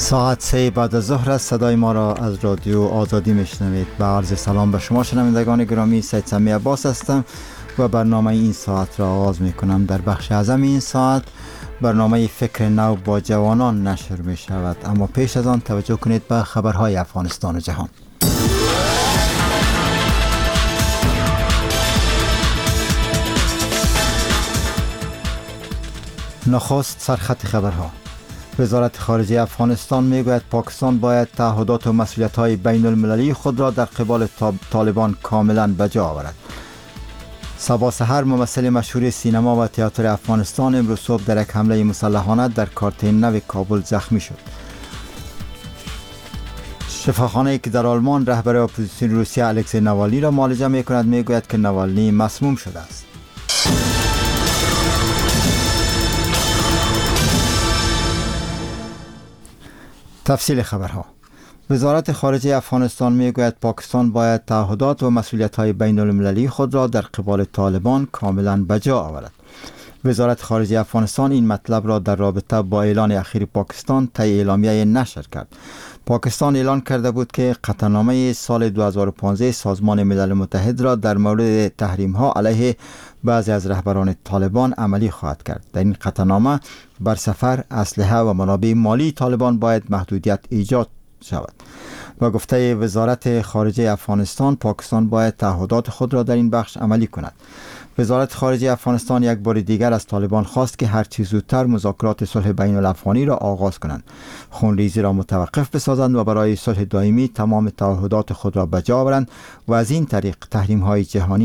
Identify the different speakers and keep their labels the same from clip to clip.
Speaker 1: ساعت 3 بعد از ظهر است. صدای ما را از رادیو آزادی میشنوید. با عرض سلام به شما شنوندگان گرامی، سید سمی عباس هستم و برنامه این ساعت را آغاز میکنم. در بخش اعظم این ساعت برنامه فکر نو با جوانان نشر می شود، اما پیش از آن توجه کنید به خبرهای افغانستان و جهان. نخست سرخط خبرها. وزارت خارجه افغانستان میگوید پاکستان باید تعهدات و مسئولیت‌های بین المللی خود را در قبال طالبان کاملا به جا آورد. صبا سحر ممثل مشهور سینما و تئاتر افغانستان امروز صبح در یک حمله مسلحانه در کارته نو کابل زخمی شد. شفاخانه‌ای که در آلمان رهبر اپوزیسیون روسیه الکسی نوالنی را معالجه می‌کند میگوید که نوالنی مسموم شده است. تفصیل خبرها. وزارت خارجه افغانستان میگوید پاکستان باید تعهدات و مسئولیت‌های بین المللی خود را در قبال طالبان کاملا به جا آورد. وزارت خارجه افغانستان این مطلب را در رابطه با اعلان اخیر پاکستان طی اعلامیه نشر کرد. پاکستان اعلان کرده بود که قطعنامه سال 2015 سازمان ملل متحد را در مورد تحریم‌ها علیه بعضی از رهبران طالبان عملی خواهد کرد. در این قطعنامه بر سفر، اسلحه و منابع مالی طالبان باید محدودیت ایجاد شود. و گفته وزارت خارجه افغانستان پاکستان باید تعهدات خود را در این بخش عملی کند. وزارت خارجه افغانستان یک بار دیگر از طالبان خواست که هر چه زودتر مذاکرات صلح بین الافغانی را آغاز کنند، خونریزی را متوقف بسازند و برای صلح دائمی تمام تعهدات خود را به جا آورند و از این طریق تحریم‌های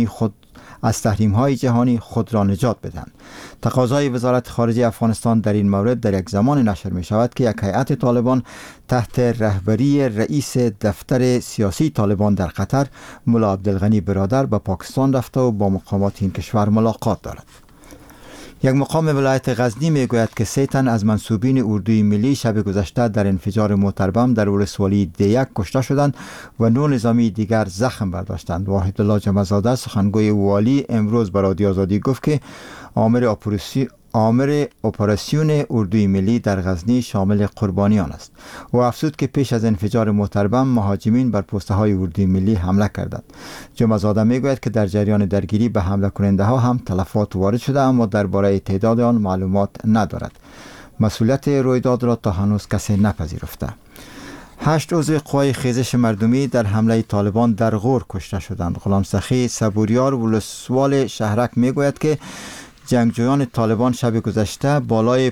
Speaker 1: جهانی خود را نجات بدهند. تقاضای وزارت خارجه افغانستان در این مورد در یک زمان نشر می شود که یک هیئت طالبان تحت رهبری رئیس دفتر سیاسی طالبان در قطر ملا عبدالغنی برادر به پاکستان رفته و با مقامات این کشور ملاقات دارد. یک مقام ولایت غزنی میگوید که 3 تن از منسوبین اردوی ملی شب گذشته در انفجار موتر بم در ولسوالی دیک کشته شدند و 9 نظامی دیگر زخم برداشتند. واحد الله جمعزاده سخنگوی والی امروز به رادیو آزادی گفت که آمر اپراسیون اردوی ملی در غزنی شامل قربانیان است. و افزود که پیش از انفجار موتر بم مهاجمین بر پسته های اردوی ملی حمله کردند. جمعزاده میگوید که در جریان درگیری به حمله کننده ها هم تلفات وارد شده، اما درباره تعداد آن معلومات ندارد. مسئولیت رویداد را تا هنوز کسی نپذیرفته. 8 عضو قوای خیزش مردمی در حمله طالبان در غور کشته شدند. غلام سخی صبوریار ولسوال شهرک میگوید که جنگجویان طالبان شب گذشته بالای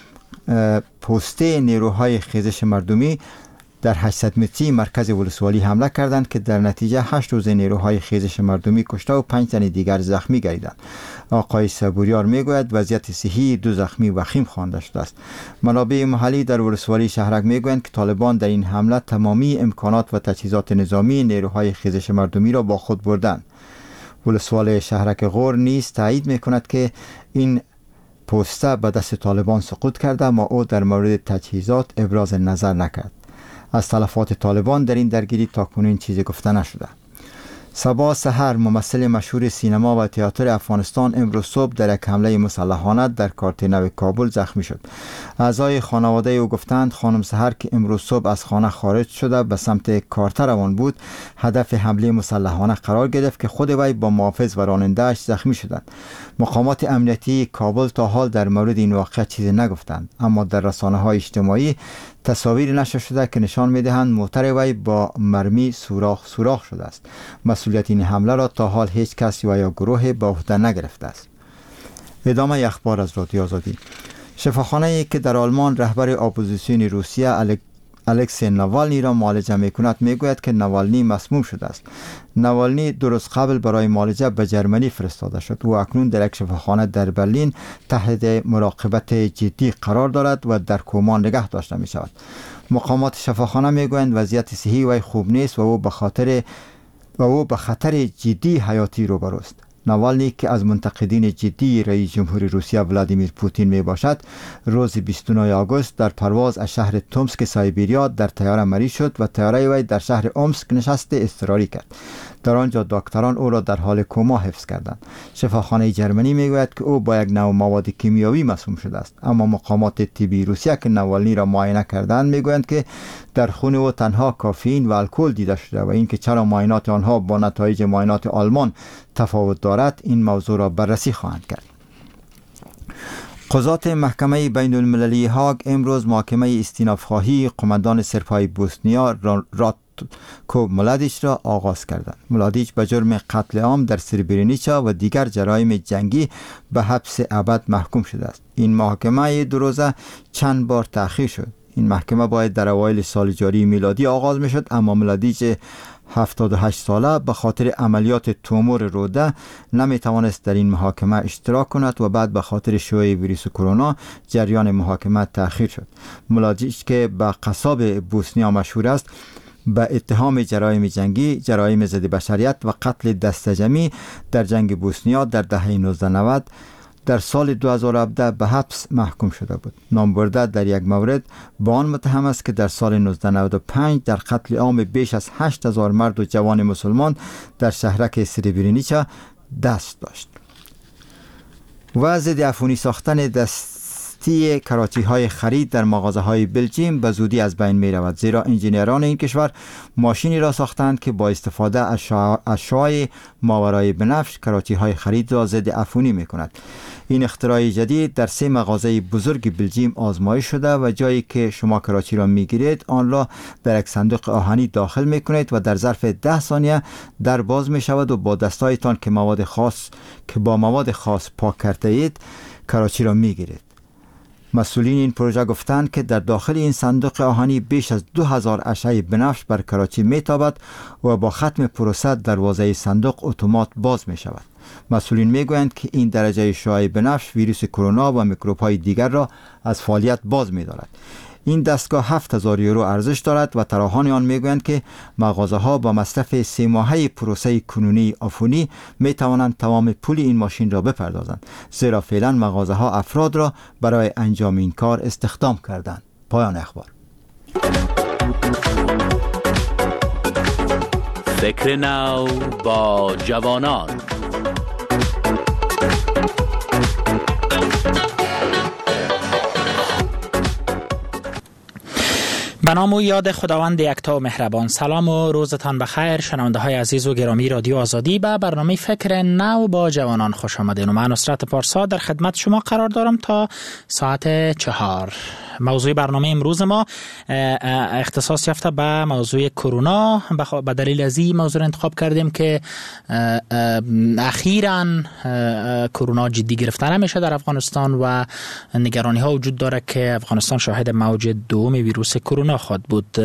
Speaker 1: پسته نیروهای خیزش مردمی در 800 متری مرکز ولسوالی حمله کردند که در نتیجه 8 عضو نیروهای خیزش مردمی کشته و 5 تن دیگر زخمی گردیدند. آقای صبوریار میگوید وضعیت صحی 2 زخمی وخیم خوانده شده است. منابع محلی در ولسوالی شهرک میگویند که طالبان در این حمله تمامی امکانات و تجهیزات نظامی نیروهای خیزش مردمی را با خود بردند. ولسوال شهرک غور نیز تایید میکند که این پسته به دست طالبان سقوط کرده، اما او در مورد تجهیزات ابراز نظر نکرد. از تلفات طالبان در این درگیری تاکنون چیزی گفته نشده. صبا سحر ممثل مشهور سینما و تئاتر افغانستان امروز صبح در یک حمله مسلحانه در کارته نو کابل زخمی شد. اعضای خانواده او گفتند خانم سحر که امروز صبح از خانه خارج شده به سمت کارته روان بود، هدف حمله مسلحانه قرار گرفت که خود وی با محافظ و راننده‌اش زخمی شدند. مقامات امنیتی کابل تا حال در مورد این واقعه چیزی نگفتند، اما در رسانه‌های اجتماعی تصاویر نشر شده که نشان می‌دهند موتر وی با مرمی سوراخ شده است. مسئولیت این حمله را تا حال هیچ کس و یا گروه به عهده نگرفته است. ادامه اخبار از رادیو آزادی. شفاخانه‌ای که در آلمان رهبر اپوزیسیون روسیه الکسی نوالنی را معالجه می‌کند میگوید که نوالنی مسموم شده است. نوالنی 2 روز قبل برای معالجه به جرمنی فرستاده شد و اکنون در یک شفاخانه در برلین تحت مراقبت جدی قرار دارد و در کما نگه داشته می شود. مقامات شفاخانه میگویند وضعیت صحی وی خوب نیست و او به خطر جدی حیاتی روبروست. نوالنی که از منتقدین جدی رئیس جمهور روسیه ولادیمیر پوتین می باشد، روز 29 آگوست در پرواز از شهر تومسک سایبریا در طیاره مریض شد و طیاره وی در شهر اومسک نشست اضطراری کرد. در آنجا دکتران او را در حال کما حفظ کردند. شفاخانه جرمنی میگوید که او با یک نوع مواد کیمیایی مسموم شده است، اما مقامات طبی روسیه که نوالنی را معاینه کردند میگویند که در خون او تنها کافئین و الکل دیده شده و اینکه چرا معاینات آنها با نتایج معاینات آلمان تفاوت دارد این موضوع را بررسی خواهند کرد. قضات محکمه بین المللی هاگ امروز محاکمه استیناف‌خواهی قماندان سرپای بوسنیا راتکو ملادیچ را آغاز کردند. ملادیچ به جرم قتل عام در سربرینیچا و دیگر جرایم جنگی به حبس ابد محکوم شده است. این محاکمه 2 روزه چند بار تأخیر شد. این محکمه باید در اوایل سال جاری میلادی آغاز می شد، اما ملادیچ 78 ساله به خاطر عملیات تومور روده نمی توانست در این محاکمه اشتراک کند و بعد به خاطر شیوع ویروس کرونا جریان محاکمه تأخیر شد. ملادیچ که به قصاب بوسنیا مشهور است به اتهام جرایم جنگی، جرایم ضد بشریت و قتل دستجمعی در جنگ بوسنیا در دهه 1990 در سال 2017 به حبس محکوم شده بود. نامبرده در یک مورد با آن متهم است که در سال 1995 در قتل عام بیش از 8000 مرد و جوان مسلمان در شهرک سربرینیچا دست داشت. و ضد عفونی ساختن دستی کراچی های خرید در مغازه های بلژیم به زودی از بین می رود، زیرا انجینران این کشور ماشینی را ساختند که با استفاده از شعاع ماورای بنفش کراچی های خرید را ضد عفونی می کند. این اختراع جدید در 3 مغازه بزرگ بلژیم آزمایش شده و جایی که شما کراچی را می گیرید آن را در یک صندوق آهنی داخل می کنید و در ظرف 10 ثانیه در باز می شود و با دستایتان که با مواد خاص پاک کرده اید کراچی را می گیرید. مسئولین این پروژه گفتند که در داخل این صندوق آهنی بیش از 2000 اشعه بنفش بر کراچی میتابد و با ختم پروسه دروازه صندوق اتومات باز می شود. مسئولین میگویند که این درجه شعاع بنفش ویروس کرونا و میکروب های دیگر را از فعالیت باز می دارد. این دستگاه 7000 یورو ارزش دارد و طراحان آن میگویند که مغازه ها با مصرف 3 ماهه پروسه کنونی عفونی می توانند تمام پول این ماشین را بپردازند، زیرا فعلا مغازه ها افراد را برای انجام این کار استخدام کردند. پایان اخبار.
Speaker 2: فکر نو با جوانان. به نام و یاد خداوند یکتا و مهربان. سلام و روزتان بخیر شنونده های عزیز و گرامی رادیو آزادی. به برنامه فکر نو با جوانان خوش آمدین و من نصرت پارسا در خدمت شما قرار دارم تا ساعت 4. موضوع برنامه امروز ما اختصاص یافته به موضوع کرونا. به دلیل از این موضوع را انتخاب کردیم که اخیراً کرونا جدی گرفته نمیشه در افغانستان و نگرانی ها وجود داره که افغانستان شاهد موج دوم ویروس کرونا خواهد بود.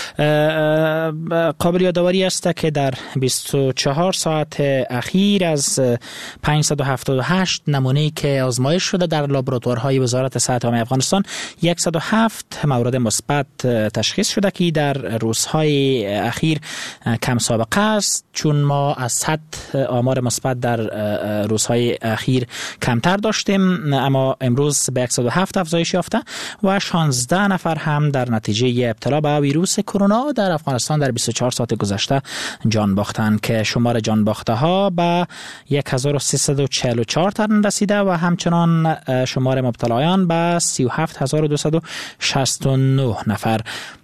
Speaker 2: قابل یادآوری است که در 24 ساعت اخیر از 578 نمونه‌ای که آزمایش شده در لابراتوارهای وزارت صحت عامه افغانستان 107 مورد مثبت تشخیص شده که در روزهای اخیر کم سابقه است، چون ما از 100 آمار مثبت در روزهای اخیر کمتر داشتیم، اما امروز به 107 افزایش یافته و 16 نفر هم در نتیجه ابتلا به ویروس کرونا در افغانستان در 24 ساعت گذشته جان باختند که شمار جان باخته ها به 1344 تن رسیده و همچنان شمار مبتلایان به 37269 نفر.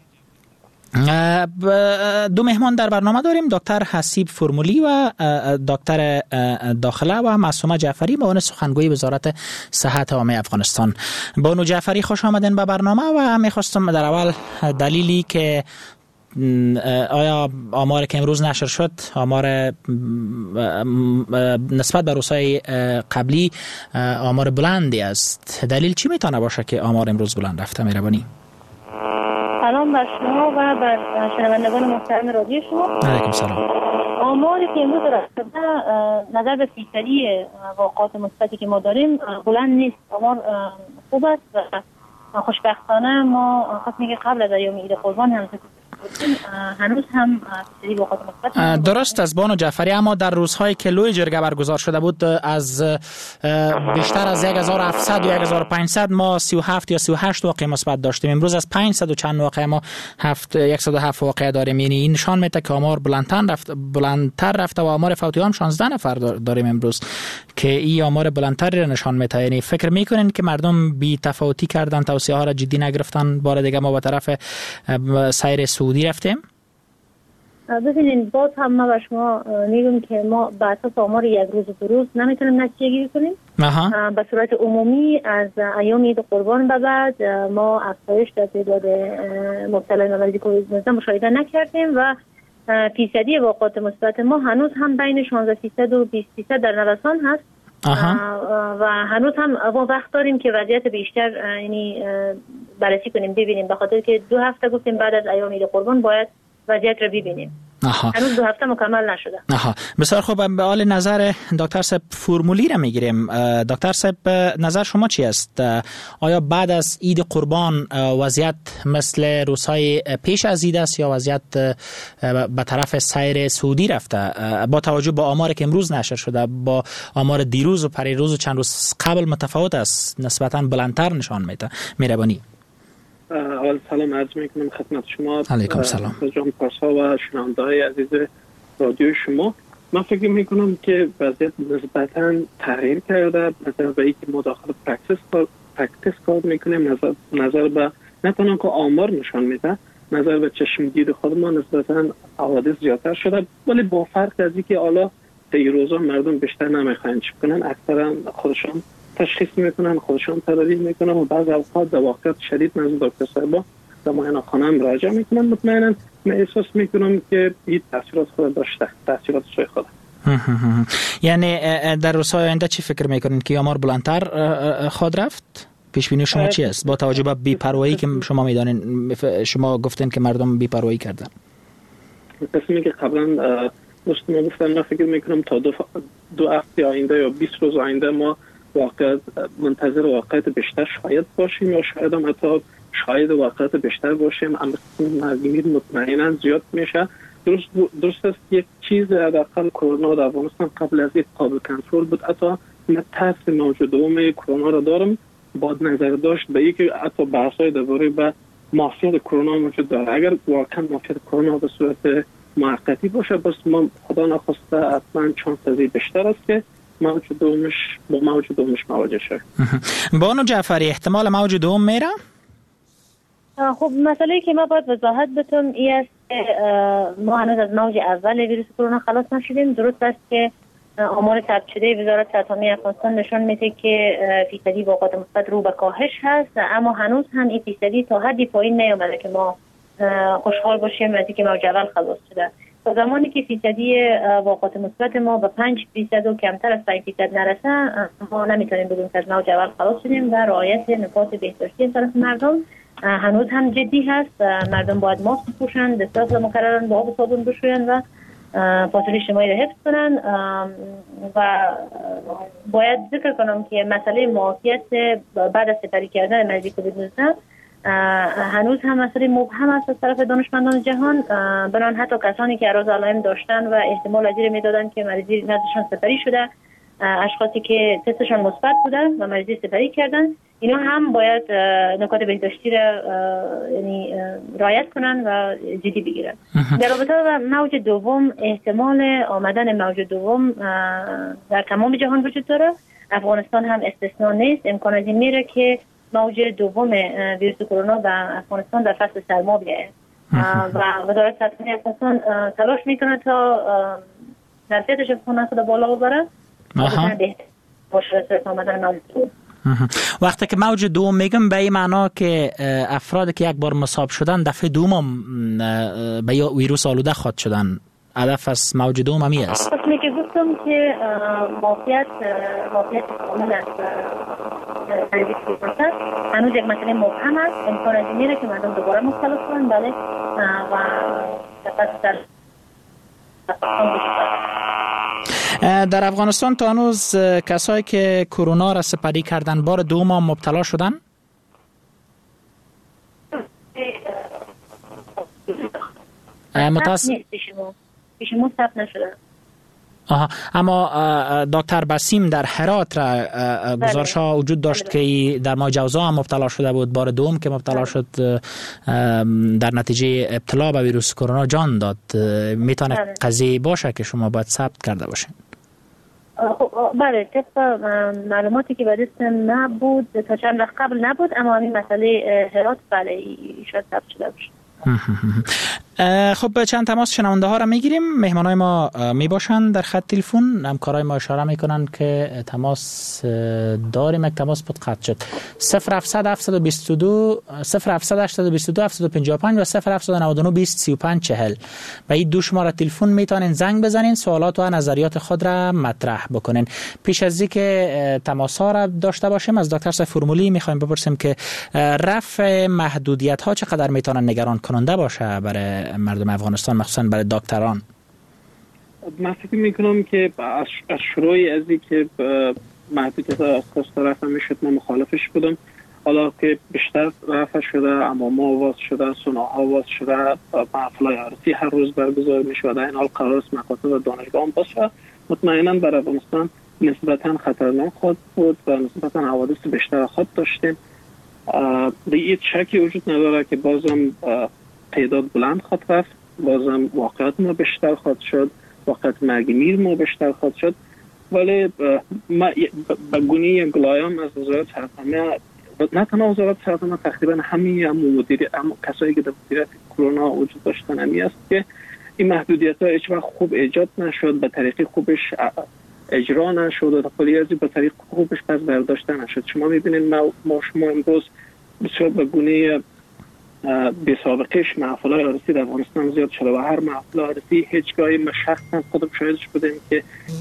Speaker 2: 2 مهمان در برنامه داریم، دکتر حسیب فرمولی و دکتر داخله و معصومه جعفری، معاون سخنگوی وزارت صحت عامه افغانستان. بانو جعفری خوش آمدین به برنامه و میخواستم در اول دلیلی که آیا آمار که امروز نشر شد آمار نسبت به روزهای قبلی آمار بلندی است، دلیل چی میتونه باشه که آمار امروز بلند رفته؟ مهربانی.
Speaker 3: سلام بر شما و بر شنوندگان محترم رادیو شما.
Speaker 2: علیکم سلام.
Speaker 3: آماری که امروز رسیده نظر به فیصدی واقعات مثبتی که ما داریم بلند نیست، آمار خوب است و خوشبختانه ما خواستیم که قبل از ایام عید قربان هم هنوز هم فیصدی واقعات مثبت
Speaker 2: درست است بانو جعفری، اما در روزهایی که لوی جرگه برگزار شده بود از بیشتر از 1700 یا 1500 ما 37 یا 38 واقعه مثبت داشتیم. امروز از 500 و چند واقعه ما 107 واقعه داریم. یعنی این نشان میده که آمار بلندتر رفته و آمار فوتی هم 16 نفر داریم امروز که این آمار بلندتری را نشان میده. یعنی فکر میکنین که مردم بی تفاوتی کردن، توصیه ها را جدی نگرفتن؟ بار دیگه ما به طرف سیر سعودی رفتیم.
Speaker 3: ببینید باز هم ما به شما میگم که ما به اساس آمار یک روز و دو روز نمیتونیم نتیجه گیری کنیم. به صورت عمومی از ایام عید قربان به بعد ما افزایش در تعداد مبتلایان به مریضی کووید 19 مشاهده نکردیم و فیصدی واقعات مثبت ما هنوز هم بین 16% و 20% در نوسان هست. و هنوز هم ما وقت داریم که وضعیت بیشتر یعنی بررسی کنیم، ببینیم، به خاطر که 2 هفته گفتیم بعد از ایام عید قربان باید وضعیت رو ببینیم. هنوز 2 هفته مکمل نشده.
Speaker 2: بسیار خوب. به حال نظر دکتر صاحب فرمولی را میگیریم. دکتر صاحب نظر شما چی است؟ آیا بعد از عید قربان وضعیت مثل روزهای پیش از عید است یا وضعیت به طرف سیر سعودی رفته؟ با توجه به آماری که امروز نشر شده با آمار دیروز و پریروز و چند روز قبل متفاوت است، نسبتاً بلندتر نشان میده. مهربانی.
Speaker 4: اول سلام عرض میکنم خدمت شما.
Speaker 2: علیکم سلام.
Speaker 4: جان پارسا و شنونده‌های عزیز رادیو شما. من فکر میکنم که وضعیت نسبتاً تغییر کرده. نظر به اینکه ما داخل پرکتیس کار میکنیم، نظر به نه تنها که آمار نشان میده، نظر به چشم دید خود ما نسبتاً حوادث زیادتر شده، ولی با فرق از اینکه حالا طی روزا مردم بیشتر نمیخواین چیک کنن، اکثرا خودشان تشخیص میکنن، خودشان تداوی میکنن و بعضی اوقات در واقعیت شدید نزد دکتر صاحبا در معاینه‌خانه مراجعه میکنن. مطمئنا من احساس میکنم که این تاثیرات خود داشته، تاثیرات سوی خود.
Speaker 2: یعنی در روزهای آینده چی فکر میکنین که آمار بلندتر خواهد رفت؟ پیش بینی شما چی است با توجه به بی‌پروایی که شما میدانین؟ شما گفتین که مردم بی‌پروایی کردن.
Speaker 4: قسمی که قبلا دوستان گفتن، من فکر میکنم تا 2 هفته آینده یا 20 روز آینده ما واقعا منتظر واقعیت بیشتر شاید باشیم یا شاید هم حتی شاید واقعیت بیشتر باشیم. مرگمیر مطمئنا زیاد میشه. درست است یک چیز حداقل کرونا در افغانستان قبل از این قابل کنترل بود. حتی من ترس موج دوم کرونا را دارم، باید نظر داشت به اینکه حتی بحث‌های درباره به مافیات کرونا موجود داره. اگر واقعا مافیات کرونا به صورت موقتی باشه، بس ما خدا نخواسته حتما چانس بیشتر است که موج دومش مواجه شد.
Speaker 2: بانو جعفری احتمال موج دوم میره؟
Speaker 3: خب مسئله که ما باید وضاحت بتونم این است که ما هنوز از موج اول ویروس کرونا خلاص نشدیم. درست است که آمار ثبت شده وزارت صحت عامه افغانستان نشان میده که فیصدی واقعات مثبت رو به کاهش هست، اما هنوز هم این فیصدی تا حدی پایین نیامده که ما خوشحال باشیم از اینکه موج اول خلاص شده. تا زمانی که فیصدی واقعات مثبت ما به 5% و کمتر از 5% نرسه، ما نمیتونیم بگیم که از موج اول خلاص شدیم و رعایت نکات بهداشتی از طرف مردم هنوز هم جدی هست. مردم باید ماسک بپوشن، دستمال مکررن با آب و صابون بشوین و فاصله اجتماعی را حفظ کنن. و باید ذکر کنم که مسئله معافیت بعد از سپری کردن مریضی کووید 19 هنوز هم مسئله مبهم است از طرف دانشمندان جهان. بنابراین حتی کسانی که اعراض علائم داشتن و احتمال از این میدادن که مریضی نزدشان سپری شده، اشخاصی که تستشان مثبت بودن و مریضی سپری کردن، اینا هم باید نکات بهداشتی را یعنی رعایت کنن و جدی بگیرن. در رابطه با موج دوم، احتمال آمدن موج دوم در تمام جهان وجود داره. افغانستان هم استثنا نیست. امکان از این میره که موج دوم ویروس کرونا به افغانستان در فصل سرما بیاید و وزارت صحت عامه افغانستان تلاش میکنه تا ظرفیتش افغانستان خود بالا ببره.
Speaker 2: وقتی که موج دوم میگم به این معنا که افرادی که یک بار مصاب شدن دفعه دوم به ویروس آلوده خواهد شدن. هدف از موج دوم همی است.
Speaker 3: قسمی که گفتم که معافیت کامل است هنوز یک مسئله مبهم است. امکان از این میره که مردم دوباره مبتلا شدن. بله و
Speaker 2: در افغانستان تا هنوز کسایی که کرونا را سپری کردن بار دوم هم مبتلا شدن؟
Speaker 3: پیش ما ثبت نشده.
Speaker 2: اما دکتر بسیم در هرات را گزارش ها وجود داشت که در ماه جوزا هم مبتلا شده بود، بار دوم که مبتلا شد در نتیجه ابتلا به ویروس کرونا جان داد. میتونه قضیه باشه که شما باید ثبت کرده باشین؟
Speaker 3: بله، طبق معلوماتی که به دستم نبود تا چند وقت قبل نبود، اما این مسئله هرات بله شاید ثبت شده باشه.
Speaker 2: خب چند تماس شنونده ها را میگیریم. مهمانای ما می باشند در خط تلفن. همکارای ما اشاره میکنن که تماس داریم. یک تماس بود قطع شد. 0700 722 0700 822 755 و 0799 20 35 40 و این دو شماره تلفن میتونین زنگ بزنین، سوالات و نظریات خود را مطرح بکنین. پیش از اینکه تماس ها را داشته باشیم از دکتر صاحب فرمولی میخوایم بپرسیم که رفع محدودیت ها چقدر میتونن نگران کننده باشه برای مردم افغانستان، مخصوصا برای دکتران؟
Speaker 4: من فکر میکنم که از شروعی از این که محدودیت ها از رفع میشد من مخالفش بودم. حالا که بیشتر رفع شده، اما ما آواز شده، سناها آواز شده، محفلای عروسی هر روز برگزار میشود، این حال قرار است مکاتب و دانشگاه هم باشه، مطمئنا برای افغانستان نسبتا خطرناک خود بود و نسبتا حوادث بیشتر خود داشتیم. دیگه شکی وجود نداره که بازم تعداد بلند خود رفت، بازم واقعیت ما بیشتر خود شد، واقعیت مرگ میر ما بیشتر خود شد. ولی ما به گونه یک گلایم از وزارت صحت، نه تنها وزارت صحت، تقریبا همه کسایی که در مدیریت کرونا وجود داشتن همی است که این محدودیت ها هیچ وقت خوب ایجاد نشد، به طریق خوبش اجرا نشد و کلی از به طریق خوبش پس برداشته نشد. شما میبینید ما شما امروز بسیار به گونه بی سابقهش محفلای عروسی در افغانستان زیاد شده و هر محفل عروسی هیچگاهی ما شخصا خودم شاهدش بودیم که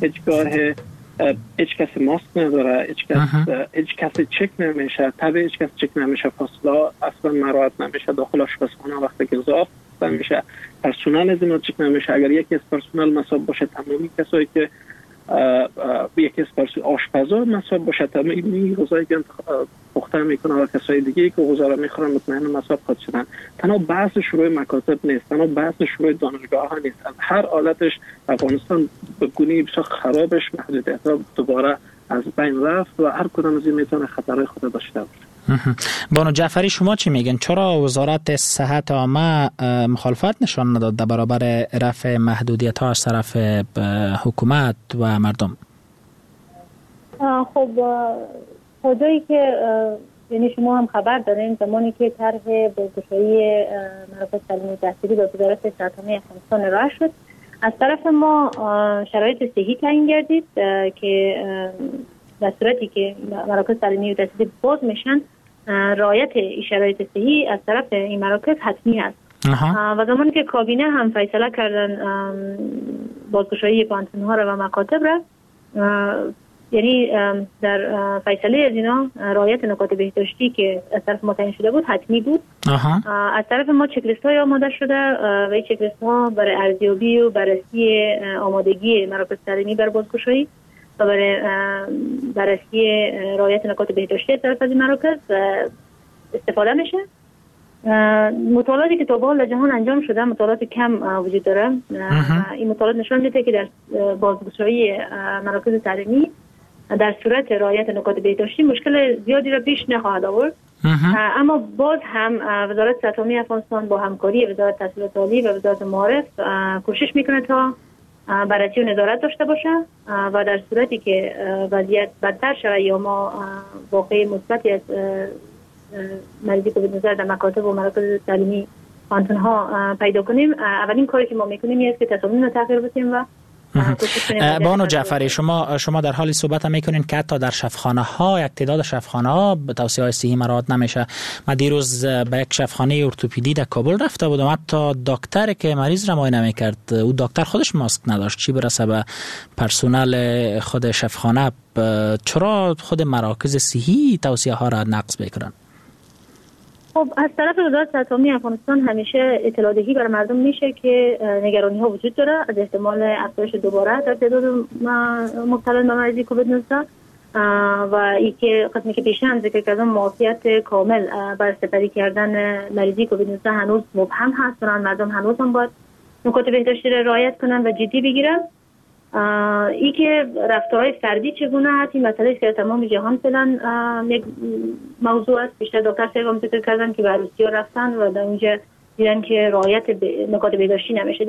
Speaker 4: هیچ کسی ماسک نداره، هیچ کسی چک نمیشه، طبعا هیچ کسی چک نمیشه، فاصله اصلا مراعات نمیشه، داخل آشپزخانه وقتی که اضافه میشه پرسنل از اینا چک نمیشه. اگر یکی از پرسنل مصاب باشه تمامی کسایی که یکی از آشپزا مصاب باشه تمامی غذایی که پخته میکنه و کسای دیگه که غذا رو میخورن مطمئنا مصاب خود شدن. تنها بحث شروع مکاتب نیست، تنها بحث شروع دانشگاه ها نیست، هر حالتش افغانستان به گونه‌ای بسیار خرابش محدودیت ها دوباره از بین رفت و هر کدام از این میتونه خطرهای خود داشته باشه.
Speaker 2: بانو جعفری شما چی میگن؟ چرا وزارت صحت عامه مخالفت نشان نداد در برابر رفع محدودیت ها از طرف حکومت و مردم؟
Speaker 3: خب تا جایی که یعنی شما هم خبر دارین زمانی که طرح بازگشایی مراکز تعلیمی تحصیلی به وزارت صحت عامه افغانستان راه شد، از طرف ما شرایط صحی تعیین گردید که در صورتی که مراکز تعلیمی تحصیلی باز میشن رعایت شرایط صحی از طرف این مراکز حتمی است. و زمانی که کابینه هم فیصله کردن بازگشایی پانتون‌ها را و مکاتب را، یعنی در فیصله از اینا رعایت نکات بهداشتی که از طرف ما تعیین شده بود حتمی بود. از طرف ما چکلیست های آماده شده و این چکلیست ها برای ارزیابی و بررسی آمادگی مراکز تعلیمی بر بازگشایی و برای بررسی رعایت نکات بهداشتی از طرف از این مراکز استفاده میشه. مطالعاتی که تا به حال جهان انجام شده مطالعات کم وجود داره. این مطالعات نشان میده که در بازگشایی مراکز تعلیمی در صورت رعایت نکات بهداشتی مشکل زیادی را پیش نخواهد آورد. اما باز هم وزارت صحت عامه افغانستان با همکاری وزارت تحصیلات عالی و وزارت معارف کوشش میکنه تا بررسی و نظارت داشته باشه و در صورتی که وضعیت بدتر شود یا ما واقعی مثبتی از مریضی کووید 19 در مکاتب و مراکز تعلیمی پانتون‌ها پیدا کنیم، اولین کاری که ما میکنیم این است که تصامیم رو تغییر بدیم و
Speaker 2: بانو جعفری شما در حالی صحبت میکنین که حتی در شفاخانه ها یک تعداد شفاخانه ها به توصیه های صحی مراعات نمیشه. من دیروز به یک شفاخانه ارتوپدی در کابل رفته بودم، حتی دکتر که مریض را معاینه میکرد او دکتر خودش ماسک نداشت، چی برسه به پرسنل خود شفاخانه. چرا خود مراکز صحی توصیه ها را نقض میکنن؟
Speaker 3: خب از طرف وزارت صحت عامه افغانستان همیشه اطلاع دهی بر مردم میشه که نگرانی ها وجود داره از احتمال افزایش دوباره در تعداد مبتلایان به مریضی کووید 19 و اینکه قسمی که پیشتر هم ذکر کردم معافیت کامل بر سپری کردن مریضی کووید 19 هنوز مبهم هست و مردم هنوز هم باید نکات بهداشتی را رعایت کنن و جدی بگیرن. ای که رفتارهای فردی چگونه هست، این مسئله است که تمام جهان فعلا یک موضوع است. بیشتر دکتر صاحب هم ذکر کردن که به روسیه رفتن و در اونجا دیدن که رعایت نکات بهداشتی نمیشه.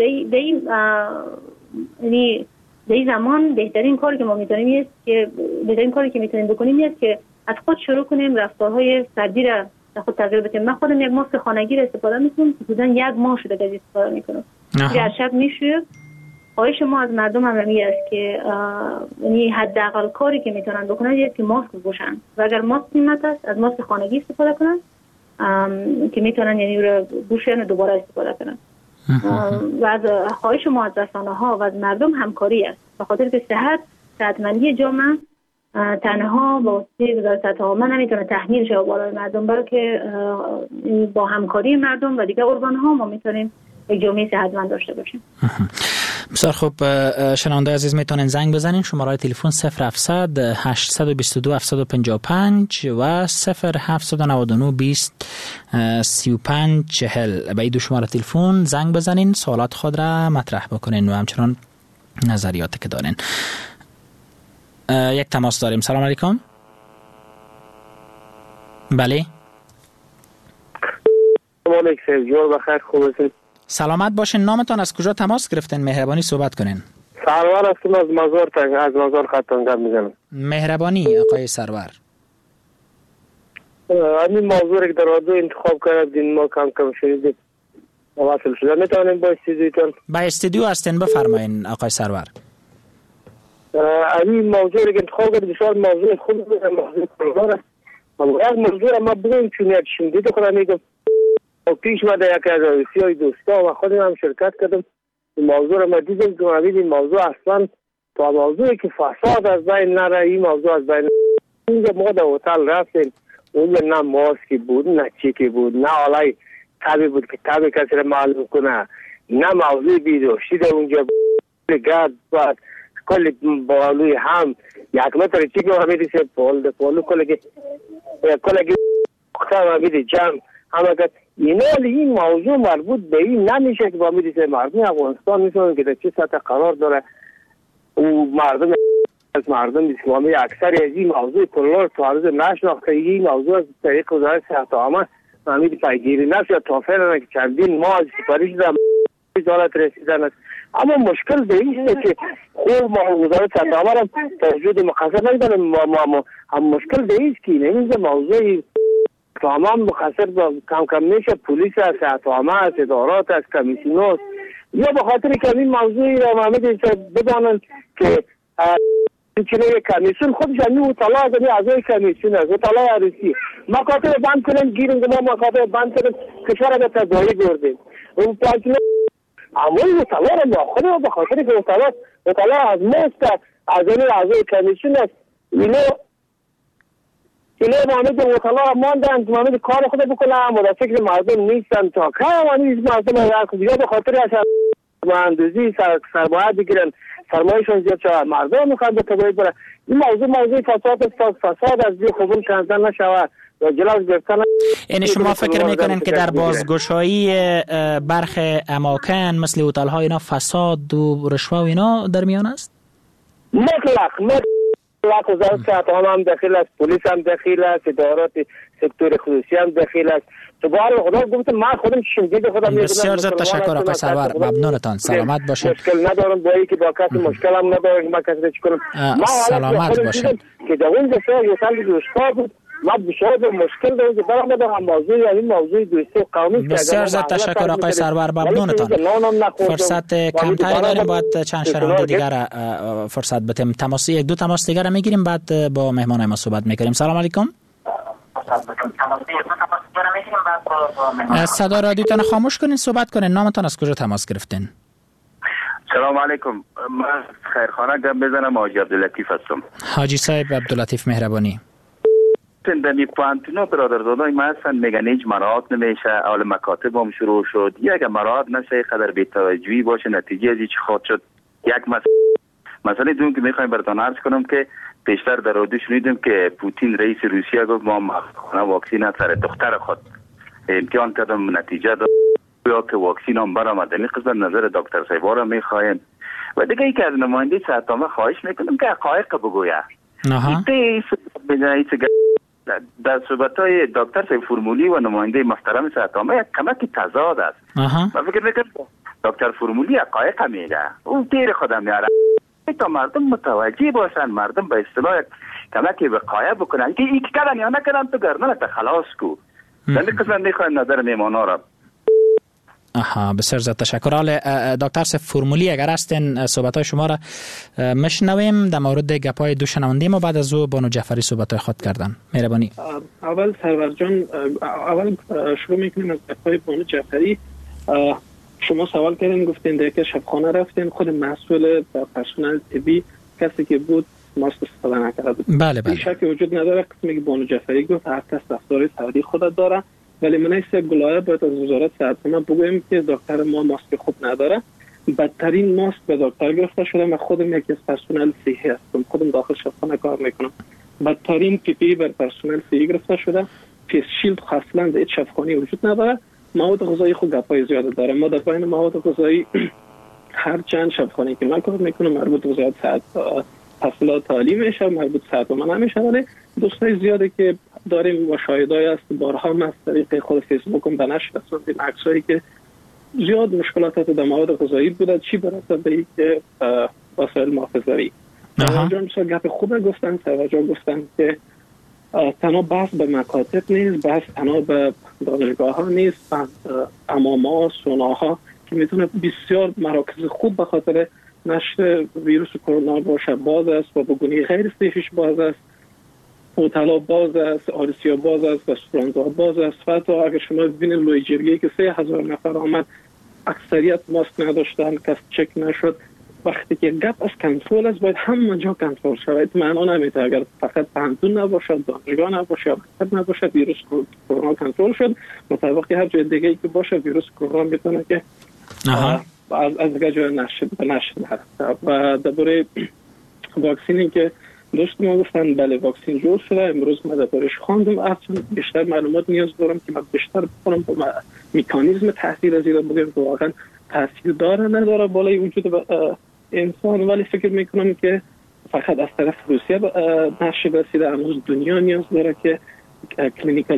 Speaker 3: در این زمان بهترین کاری که ما میتونیم است که بکنیم است که از خود شروع کنیم رفتارهای فردی را خود تغییر بدیم. من خودم یک ماسک خانگی را استفاده میکنم که حدوداً 1 ماه شده که استفاده میکنم. هر شب میشویم. خواهش ما از مردم هم است که یعنی حداقل کاری که میتونن بکنن است که ماسک بپوشن و اگر ماسک قیمت است از ماسک خانگی استفاده کنن که میتونن یعنی رو بپوشن و دوباره استفاده کنن. و از خواهش ما از رسانه‌ها و از مردم همکاری است، به خاطر که صحتمندی جامعه تنها با واسطه وزارت صحت عامه نمیتونه تحمیل شه بالای مردم، بلکه با همکاری مردم و دیگر ارگان‌ها ما میتونیم یک جامعه صحتمند داشته باشیم.
Speaker 2: بسیار خوب. شنونده عزیز میتونن زنگ بزنین. شماره تلفن 0700 822 755 و 0799 20 35 40. به این دو شماره تلفن زنگ بزنین، سوالات خود را مطرح بکنین و همچنان نظریاتی که دارین. یک تماس داریم. سلام علیکم. بله.
Speaker 5: سلام علیکم. جور بخیر، خوب هستین؟
Speaker 2: سلامت باشین. نامتان از کجا تماس گرفتین؟ مهربانی صحبت کنین.
Speaker 5: سرور هستم از مزار خطان گپ میزنم.
Speaker 2: مهربانی آقای سرور.
Speaker 5: همین موضوع که در رادیو انتخاب کردین ما کم شنیدیم واصل شده. میتونیم با استودیوتون؟
Speaker 2: با استودیو هستین، بفرمایین آقای سرور.
Speaker 5: همین موضوع که انتخاب کردین بسیار موضوع خوب بود. موضوع پرگار است. موضوع ما بگویم چون یک شنیده خودم میگم پیش مده یکی از روسیای دوستا و خودم هم شرکت کردم. این موضوع را ما دیدیم که این موضوع اصلا تا موضوعی که فساد از بین نره، این موضوع از بین اینجا ما در هتل رفتیم، اونجا نه ماسکی بود نه چیکی بود نه آلای تبی بود که تبی کسی را معلوم کنه، نه موضوع بیداشتی در اونجا گرد بود کل بالوی هم 1 متر چیکی و همیدی سه پولو کلگی اختار همیدی جمع همه که این موضوع مربوط به این نمیشه که با میدیسه مردم افغانستان میتونن که در چه سطح قرار داره او مردم از مردم اسلامی اکثر از این موضوع کلار تعرض نشناخته. این موضوع از طریق وزارت صحت عامه امید پیگیری نشد تا فعلا که چندین ماه از سپارش در وزارت رسیدن است. اما مشکل به این است که خود ما وزارت صحت عامه را توجه مقصر نمیدانیم. ما هم مشکل به این است که اینجا موضوع تمام مختصر با کم میشه. پلیس است، صحت عامه است، ادارات است، کمیسیون است، یا به خاطر که این موضوعی را محمد بدانند که چنین کمیسیون خودش همین اطلاع دادی اعضای کمیسیون است، اطلاع عروسی مکاتب بند کنیم گیریم که ما مکاتب بند کنیم کشور به تباهی بردیم. اون پاکیزه اول اطلاع را ما خودم به خاطر که اطلاع از ماست، از این اعضای کمیسیون است. اینه محمد اطلاع ماندن محمد کار خود بکنم و در فکر مردم نیستن تا که این مردم یا به خاطر از مهندسی سرمایه بگیرن سرمایهشون زیاد شود مردم میخواد به تباهی بره. این موضوع فساد از قبول کردن نشود و جلوش گرفتن.
Speaker 2: یعنی شما فکر میکنین که در بازگشایی برخ اماکن مثل هتل ها اینا فساد و رشوه و اینا در میان است؟
Speaker 5: مطلق وزارت صحت عامه هم دخیل است، پلیس هم دخیل است، ادارات سکتور خصوصی هم دخیل است. تو بار خدا گفتم من خودم شنیده خودم
Speaker 2: بسیار زیاد تشکر آقای سرور، ممنونتان. سلامت باشید.
Speaker 5: مشکل ندارم با اینکه با کسی مشکل هم ندارم ما کسی چی کنم. ما
Speaker 2: سلامت باشید
Speaker 5: که در اون دفعه یه سال دوستا بود ما بسیار مشکل دارم که برام دارم موضوع این موضوع دوستی قومی.
Speaker 2: بسیار زیاد تشکر آقای سرور، ممنونتان. فرصت کمتری داریم، باید چند شنونده دیگر فرصت بدیم. یک دو تماس دیگر میگیریم بعد با مهمان ما صحبت میکنیم. سلام علیکم. صدا رادیوتان خاموش کنین، صحبت کنین. نامتان از کجا تماس گرفتین؟
Speaker 6: سلام علیکم. من خیرخانه گپ بزنم. حاجی عبداللطیف هستم.
Speaker 2: حاجی صاحب عبداللطیف مهربانی.
Speaker 6: در پانتونا برادرزادای ما هستن میگن هیچ مراعات نمیشه. اول مکاتب هم شروع شد، یک مراعات نشه قدر بی‌توجهی باشه نتیجه از چی خواهد شد. یک مسئله دوم که میخوایم براتون عرض کنم که پیشتر در رادیو شنیدیم که پوتین رئیس روسیه گفت ما خانه واکسین از سر دختر خود امتحان کردم نتیجه داد یا که واکسین هم برآمد. این قسمت نظر دکتر صاحب را میخوایم. و دیگه ای که از نماینده صحت عامه خواهش میکنم که حقایق بگوید. در صحبت‌های دکتر صاحب فرمولی و نماینده محترم صحت عامه یک کمکی تضاد است. من فکر میکنم دکتر فرمولی حقایق میگه، او دیر خودم میاره تا مردم متوجه باشن، مردم به اصطلاح کمکی وقایع بکنن که این کردن یا نکردن تو گردن تا خلاص کو. در این قسمت میخوایم نظر میمانا را.
Speaker 2: بسیار زیاد تشکر. حال دکتر صاحب فرمولی اگر هستین صحبت‌های شما را مشنویم در مورد گپ‌های دو شنونده ما، بعد از او بانو جعفری صحبت‌های خود کردن. مهربانی.
Speaker 4: اول سرور جان، اول شروع می‌کنیم از گپ‌های بانو جعفری. شما سوال کردین، گفتین در که شبخانه رفتین، خود مسئول پرسنل طبی کسی که بود ماسک استفاده نکرد.
Speaker 2: بله.
Speaker 4: شک وجود نداره. قسمی که بانو جعفری گفت هر کس دفتر سعودی خودت داره، ولی من ایست گلایه باید از وزارت صحت عامه بگویم که دکتر ما ماسک خوب نداره. بدترین ماسک به دکتر گرفته شده. من خودم یکی از پرسنل صحی هستم، خودم داخل شبخانه کار میکنم. بدترین پی پی بر پرسنل صحی گرفته شده. فیس شیلد اصلا در هیچ شبخانه‌ای وجود نداره. مواد غذایی خود گپای زیاده داره. ما در بین مواد غذایی هر چند شبخانه‌ای که من کار میکنم مربوط به وزارت صحت تحصیلات تعلیم میشه، مربوط صحت عامه نمیشه، ولی دوستای زیاده که داریم مشاهده‌ای است، بارها ما از طریق خود فیسبوکم به نشر رسوندیم عکسایی که زیاد مشکلات در مواد غذایی بوده، چی برسه به اینکه وسایل محافظه‌ای. جان گپ خوبه گفتن، توجه گفتن که تنها بحث به مکاتب نیست، بحث تنها به دانشگاه ها نیست، امام‌ها، سوناها که میتونه بسیار مراکز خوب به خاطر نشر ویروس کرونا باشه باز است و بگونی غیر صحیش باز است، هتل‌ها باز است، آرسیا باز است، رستوران‌ها باز است. حتی اگر شما ببینید لوی جرگه‌ای که 3000 نفر آمد، اکثریت ماسک نداشتن، کس چک نشد. وقتی که گپ از کنترل است باید همه جا کنترل شود. معنا نمیده اگر فقط پانتون نباشد، دانشگاه نباشد، مکتب نباشد، ویروس کرونا کنترل شد. مطابق هر جای دیگه‌ای که باشه ویروس کرونا میتونه که از دیگه جای نشه و درباره واکسینی که دوست ما گفتن بله واکسین جور شده. امروز من دربارش خواندم، اصلا بیشتر معلومات نیاز دارم که من بیشتر بخونم با مکانیزم تاثیر از این بگم که واقعا تاثیر داره نداره بالای وجود انسان، ولی فکر میکنم که فقط از طرف روسیه نشه رسیده. امروز دنیا نیاز داره که کلینیکال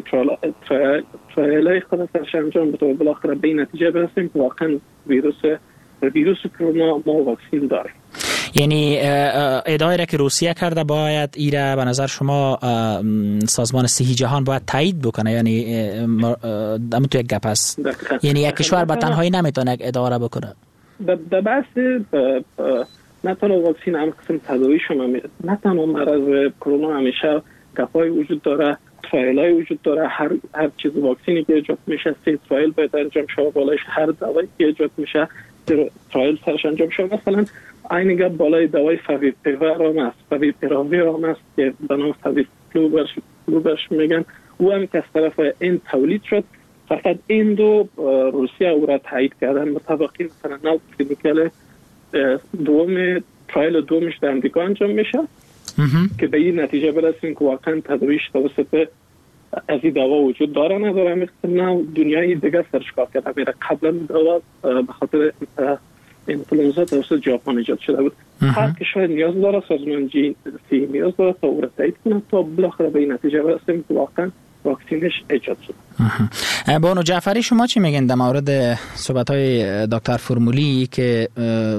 Speaker 4: ترایل خود سرش انجام بده و بالاخره به این نتیجه برسیم که واقعا ویروس کرونا ما واکسین داره.
Speaker 2: یعنی ادعایی را که روسیه کرده باید ایره به نظر شما سازمان صحی جهان باید تایید بکنه، یعنی همون تو یک گپ است، یعنی یک کشور به تنهایی نمیتونه یک ادعا را بکنه.
Speaker 4: در بحث نه تنها واکسین هم قسم تداوی شما نه تنها مرض کرونا همیشه گپای وجود داره، ترایلای وجود داره. هر چیز واکسینی که ایجاد میشه 3 ترایل باید انجام شود، بالایش هر دوائی که ایجاد میشه ترایل سرش انجام شود. مثلا این گپ بالای دوای فاویپیرام است، فاویپیراویر است که به نام فاویپلوبرش میگن، او هم که از طرف این تولید شد. فقط این دو روسیه او را تایید کردن. مطابقی مثلا نو کلینیکال دوم ترایل دومش در امریکا انجام میشه که به این نتیجه برسیم که واقعا تداویش توسط از این دوا وجود داره نداره. مثلا دنیای دیگه سرش کار کرده میره. قبلا دوا به خاطر انفلوئنزا توسط ژاپن ایجاد شده بود. هر کشور نیاز داره، سازمان صحی نیاز داره تا او را تایید کنه تا بالاخره به این نتیجه برسیم که واقعا واکسینش ایجاد شد.
Speaker 2: بانو جعفری شما چی میگین در مورد صحبت‌های دکتر فرمولی که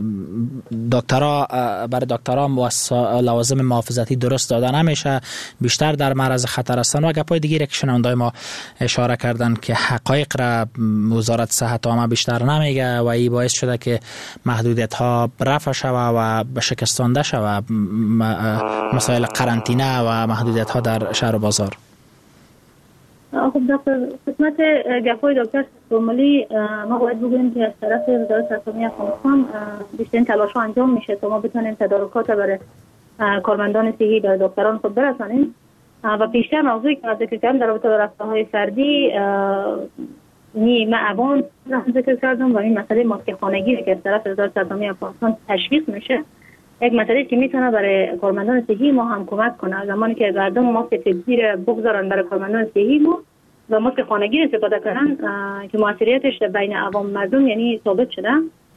Speaker 2: برای دکترها لوازم محافظتی درست دادن نمیشه، بیشتر در معرض خطر هستن و گپای دیگه که شنوندای ما اشاره کردن که حقایق را وزارت صحت عامه بیشتر نمیگه و این باعث شده که محدودیت ها رفع شود و شکستانده شود، مسائل قرنطینه و محدودیت ها در شهر و بازار.
Speaker 3: خب دکتر، قسمت گپای دکتر فرمولی ما باید بگوییم که از طرف وزارت صحت عامه افغانستان بیشترین تلاش ها انجام میشه تا ما بتونیم تدارکات برای کارمندان صحی و دکتران خود برسانیم و بیشتر موضوعی که ذکر کردم در رابطه با رفتارهای فردی نیمه ابان ذکر کردم و این مسئله ماسک خانگی که از طرف وزارت صحت عامه افغانستان تشویق میشه، یک مسئله که میتونه برای کارمندان صحی ما هم کمک کنه. زمانی که مردم ماسک طبی بگذارن برای کارمندان صحی ما و ماسک خانگی استفاده کردن که موثریتش بین عوام مردم یعنی ثابت شده.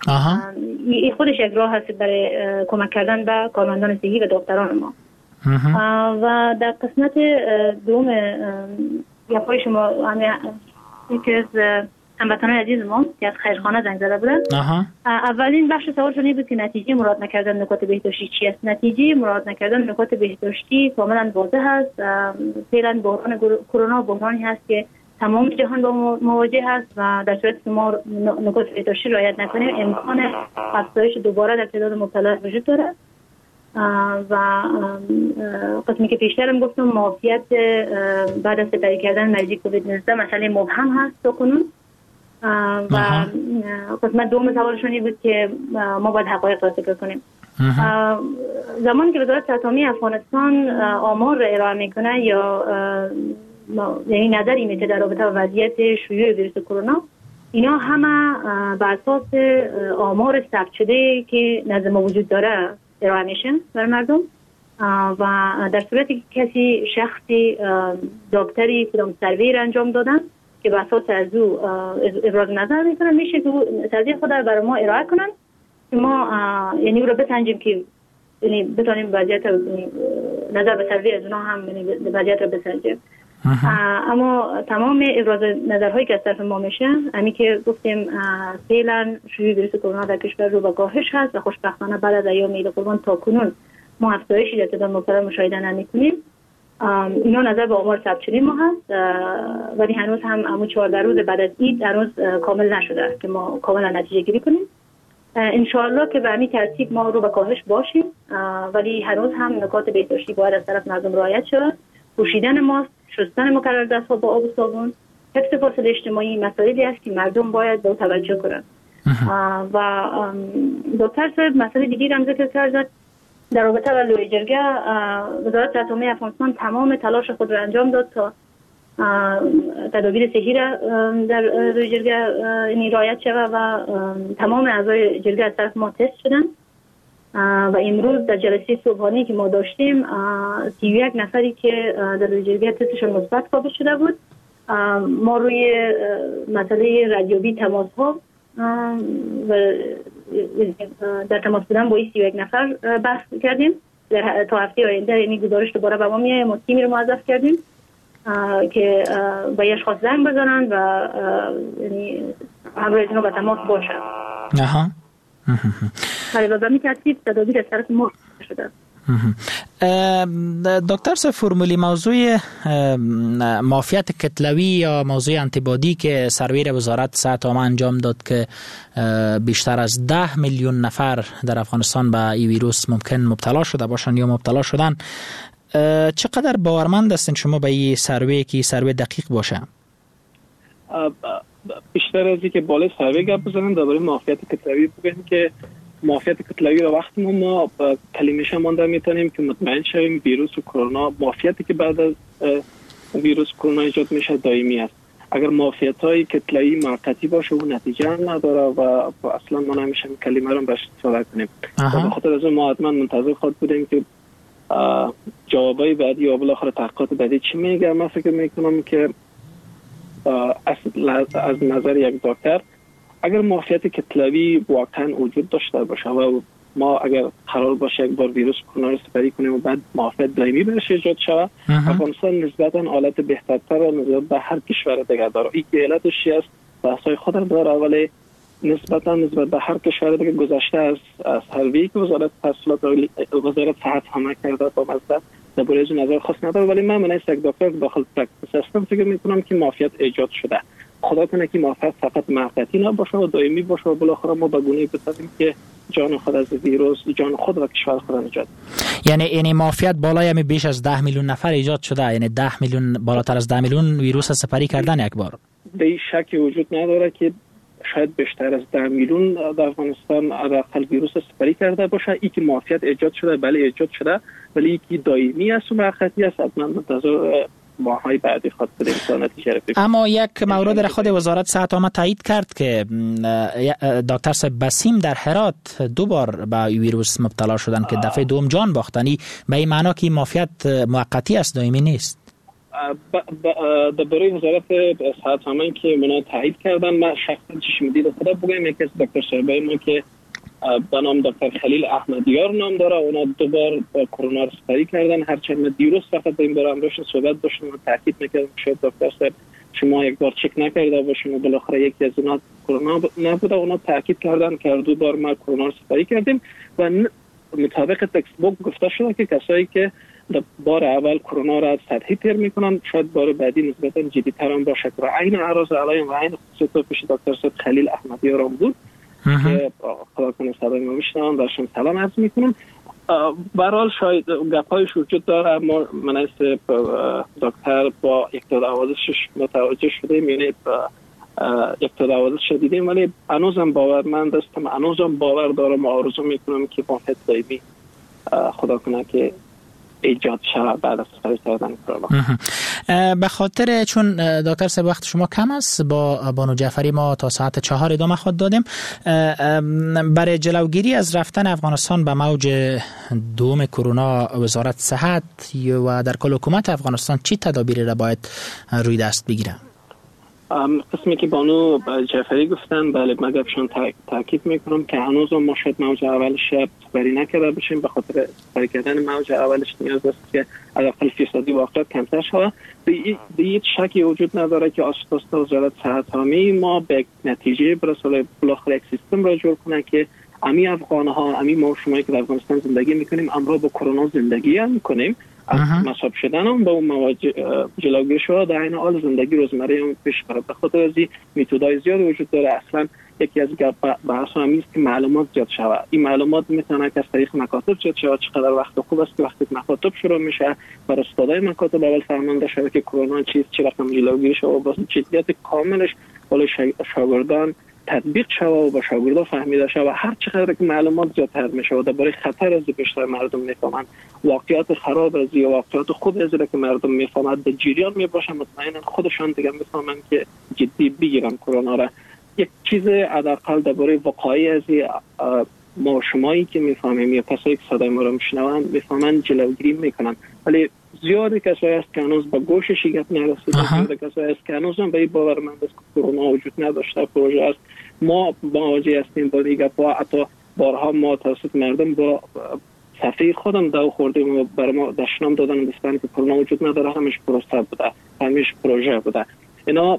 Speaker 3: این خودش یک راه هست برای کمک کردن به کارمندان صحی و دکتران ما. و در قسمت دوم یافای شما یکی از هموطنان عزیز ما که از خیرخانه زنگ زده بودن، اولین بخش سوالشون این بود که نتیجه مراد نکردن نکات بهداشتی چی است. نتیجه مراد نکردن نکات بهداشتی کاملا واضح است. فعلا بحران کرونا بحرانی هست که تمام جهان با مواجه هست و در صورتی که ما نکات بهداشتی رعایت نکنیم امکان افزایش دوباره در تعداد مبتلا وجود دارد. و قسمی که پیشترم گفتم معافیت بعد از سپری کردن مریضی کووید 19 مسئله مبهم هست تا کنون. و قسمت دوم سوالشون بود که ما باید حقایق را ذکر کنیم. زمانی که وزارت صحت عامه افغانستان آمار را ارائه میکنه یا یعنی نظری میده در رابطه با وضعیت شیوع ویروس کرونا، اینا همه بر اساس آمار ثبت شده که نزد ما وجود داره ارائه میشن بر مردم. و در صورتی که کسی شخصی دکتری کدام سروی را انجام دادن که به اساس از او ابراز نظر میکنن، میشه که سروی خود را برای ما ارائه کنن که ما یعنی او را بسنجیم که یعنی بتونیم وضعیت نظر به سروی از اونا هم یعنی وضعیت را بسنجیم. اما تمام ابراز نظرهایی که از طرف ما میشه همین که گفتیم فعلا شیوع ویروس کرونا در کشور رو به کاهش هست و خوشبختانه بعد از ایام عید قربان تا کنون ما افزایشی در تعداد مبتلا مشاهده نمی‌کنیم. اینا نظر به آمار ثبت شده ما هست، ولی هنوز هم 14 روز بعد از عید هنوز کامل نشده است که ما کاملا نتیجه گیری کنیم. انشاءالله که به همین ترتیب ما رو به کاهش باشیم، ولی هنوز هم نکات بهداشتی باید از طرف مردم رعایت شود. پوشیدن ماسک، شستن مکرر دست‌ها با آب و صابون، حفظ فاصله اجتماعی مسائلی است که مردم باید به او توجه کنند. و دکتر صاحب مسئله دیگه هم ذکر کرد در رابطه با لوی جرگه. وزارت صحت عامه افغانستان تمام تلاش خود را انجام داد تا تدابیر صحی را در لوی جرگه رعایت شود و تمام اعضای جرگه از طرف ما تست شدن. و امروز در جلسه صبحانه که ما داشتیم 31 نفری که در لوی جرگه تستشون مثبت ثابت شده بود. ما روی مسئله ردیابی تماس ها و در تماس بودن با 31 نفر بحث کردیم. تا هفته آینده یعنی گزارش دوباره به ما میاد. ما تیمی رو موظف کردیم که با اشخاص زنگ بزنن و یعنی همراه اینا به تماس باشن. و به می ترتیب تدابیر از طرف ما شده.
Speaker 2: دکتر صاحب فرمولی موضوع معافیت کتلوی یا موضوع آنتیبادی که سروی وزارت صحت عامه انجام داد که بیشتر از 10 میلیون نفر در افغانستان به این ویروس ممکن مبتلا شده باشند یا مبتلا شدن، چقدر باورمند هستین شما به این سروی که سروی دقیق باشه؟
Speaker 4: بیشتر از اینکه بالای سروی گپ بزنم درباره معافیت کتلوی بگم که معافیت کتلوی را وقتی ما با کلمه‌اش مانده میتونیم که مطمئن شویم ویروس کرونا معافیتی که بعد از ویروس کرونا ایجاد میشه دائمی است. اگر معافیت‌های کتلوی موقتی باشه اون نتیجه هم نداره و اصلا ما نمیشه کلمه رو بهش استفاده کنیم. به خاطر از ما حتما منتظر خود بودیم که جوابای بعدی یا بالاخره تحقیقات بعدی چی میگه. من فکر میکنم که از نظر یک دکتر اگر معافیت کتلوی واقعا وجود داشته باشه و ما اگر قرار باشه یک بار ویروس کرونا رو سپری کنیم و بعد معافیت دائمی برش ایجاد شود، افغانستان نسبتا حالت بهترتر و نسبت به هر کشور دیگه داره. این علتش است بحث‌های خود داره، ولی نسبت به هر کشور دیگه گذشته از سروی که وزارت صحت عامه کرده با مزد درباره از نظر خاص نداره. ولی من یک دکتر داخل پرکتیس هستم فکر میکنم که معافیت ایجاد شده. خدا کنه که معافیت فقط موقتی نباشه و دائمی باشه و بالاخره ما به گونه‌ای بتونیم که جان خود از ویروس، جان خود و کشور خود نجات.
Speaker 2: یعنی معافیت بالای بیش از 10 میلیون نفر ایجاد شده، یعنی 10 میلیون بالاتر از 10 میلیون ویروس سپری کردن یک بار.
Speaker 4: به شکی وجود نداره که شاید بیشتر از 10 میلیون در افغانستان حداقل ویروس سپری کرده باشه. این که معافیت ایجاد شده بله ایجاد شده، ولی اینکه دائمی است و موقتی است حتما منتظر ماهای بعدی خود بدیم تا نتیجه رو ببینیم.
Speaker 2: اما یک مورد را خود وزارت صحت عامه تایید کرد که دکتر صاحب بسیم در هرات 2 بار به ویروس مبتلا شدن که دفعه دوم جان باختنی، به این معنا که معافیت موقتی است دائمی نیست.
Speaker 4: درباره وزارت صحت همین که منا تایید کردن، من شخصا چشم دید خدا بگم یکی از دکتر صاحبای ما که به نام دکتر خلیل احمدیار نام داره، اونا دوبار با کرونا سپری کردن. هرچند من دیروز فقط این بار امروز صحبت داشتم و تاکید میکردم شاید دکتر صاحب شما یک بار چک نکرده باشیم و بالاخره یکی از اونا کرونا نبوده. اونا تاکید کردن که دو بار ما کرونا سپری کردیم و مطابق تکست بوک گفته شده که کسایی که بار اول کرونا را سطحی تر میکنن شاید بار بعدی نسبتا جدی تر هم باشه. و عین اعراض علایم و عین خصوصیت پیش دکتر صاحب خلیل احمدیار هم بود که خدا کنه صدای ما میشنون، درشم سلام عرض میکنم. برحال شاید گپایش وجود داره، اما من از دکتر با یک تا دوازشش متوجه شدیم، یعنی یک تا دوازش دیدیم، ولی هنوزم باورمند هستم، هنوزم باور دارم و آرزو میکنم که با حد دائمی خدا کنه که ایجاد شود بعد از سپری کردن کرونا.
Speaker 2: به خاطر چون دکتر صاحب وقت شما کم است، با بانو جعفری ما تا ساعت 4 ادامه خود دادیم. برای جلوگیری از رفتن افغانستان به موج دوم کرونا، وزارت صحت و در کل حکومت افغانستان چی تدابیری را باید روی دست بگیره؟
Speaker 4: قسمی که بانو جعفری گفتن، بله من گپشون تاکید میکنم که هنوز ما شاید موج اولش سپری نکرده باشیم. به خاطر سپری کردن موج اولش نیاز است که حداقل فیصدی واقعیت کمتر شود. هیچ شکی وجود نداره که آساستا وزارت صحت عامه ما به نتیجه برسه، بالاخره یک سیستم را جور کنه که امی افغانها، امی ما شما که در افغانستان زندگی میکنیم امروز با کرونا زندگی هم کنیم، مصاب شدن هم با اون مواجه جلوگیری شده، در این حال زندگی روزمره هم پیش بره. به خاطر از این میتودهای زیاد وجود داره. اصلا یکی از بحث هم است که معلومات زیاد شود. این معلومات میتونه که از طریق مکاتب زیاد شود. چقدر وقت خوب است که وقتی مکاتب شروع میشه بر استادای مکاتب اول فرمانده شده که کرونا چیست، چه رقم جلوگیری شده، با جدیت کاملش بالای شاگردان تطبیق شود و با شاگردان فهمیده شود. و هر چقدر که معلومات زیادتر میشه و درباره خطر از بیشتر مردم میفهمند، واقعیت خراب از یا واقعیت خوب از که مردم میفهمند در جریان میباشن، مطمئنا خودشان دیگه میفهمند که جدی بگیرن کرونا را. یک چیز حداقل درباره وقایع از ما شمایی که میفهمیم یا کسایی که صدای ما را میشنوند میفهمند جلوگیری میکنن، ولی زیادی کسایی است که هنوز به گوشش گپ نرسیده، زیادی کسایی است که هنوز هم به این باورمند است که کرونا وجود نداشته، پروژه است. ما مواجه هستیم با دیگه با حتی بارها ما توسط مردم با صفحه خودم دو خوردیم و برای ما دشنام دادن دستان که کرونا وجود نداره، همیش پروسه بوده، همیش پروژه بوده. اینا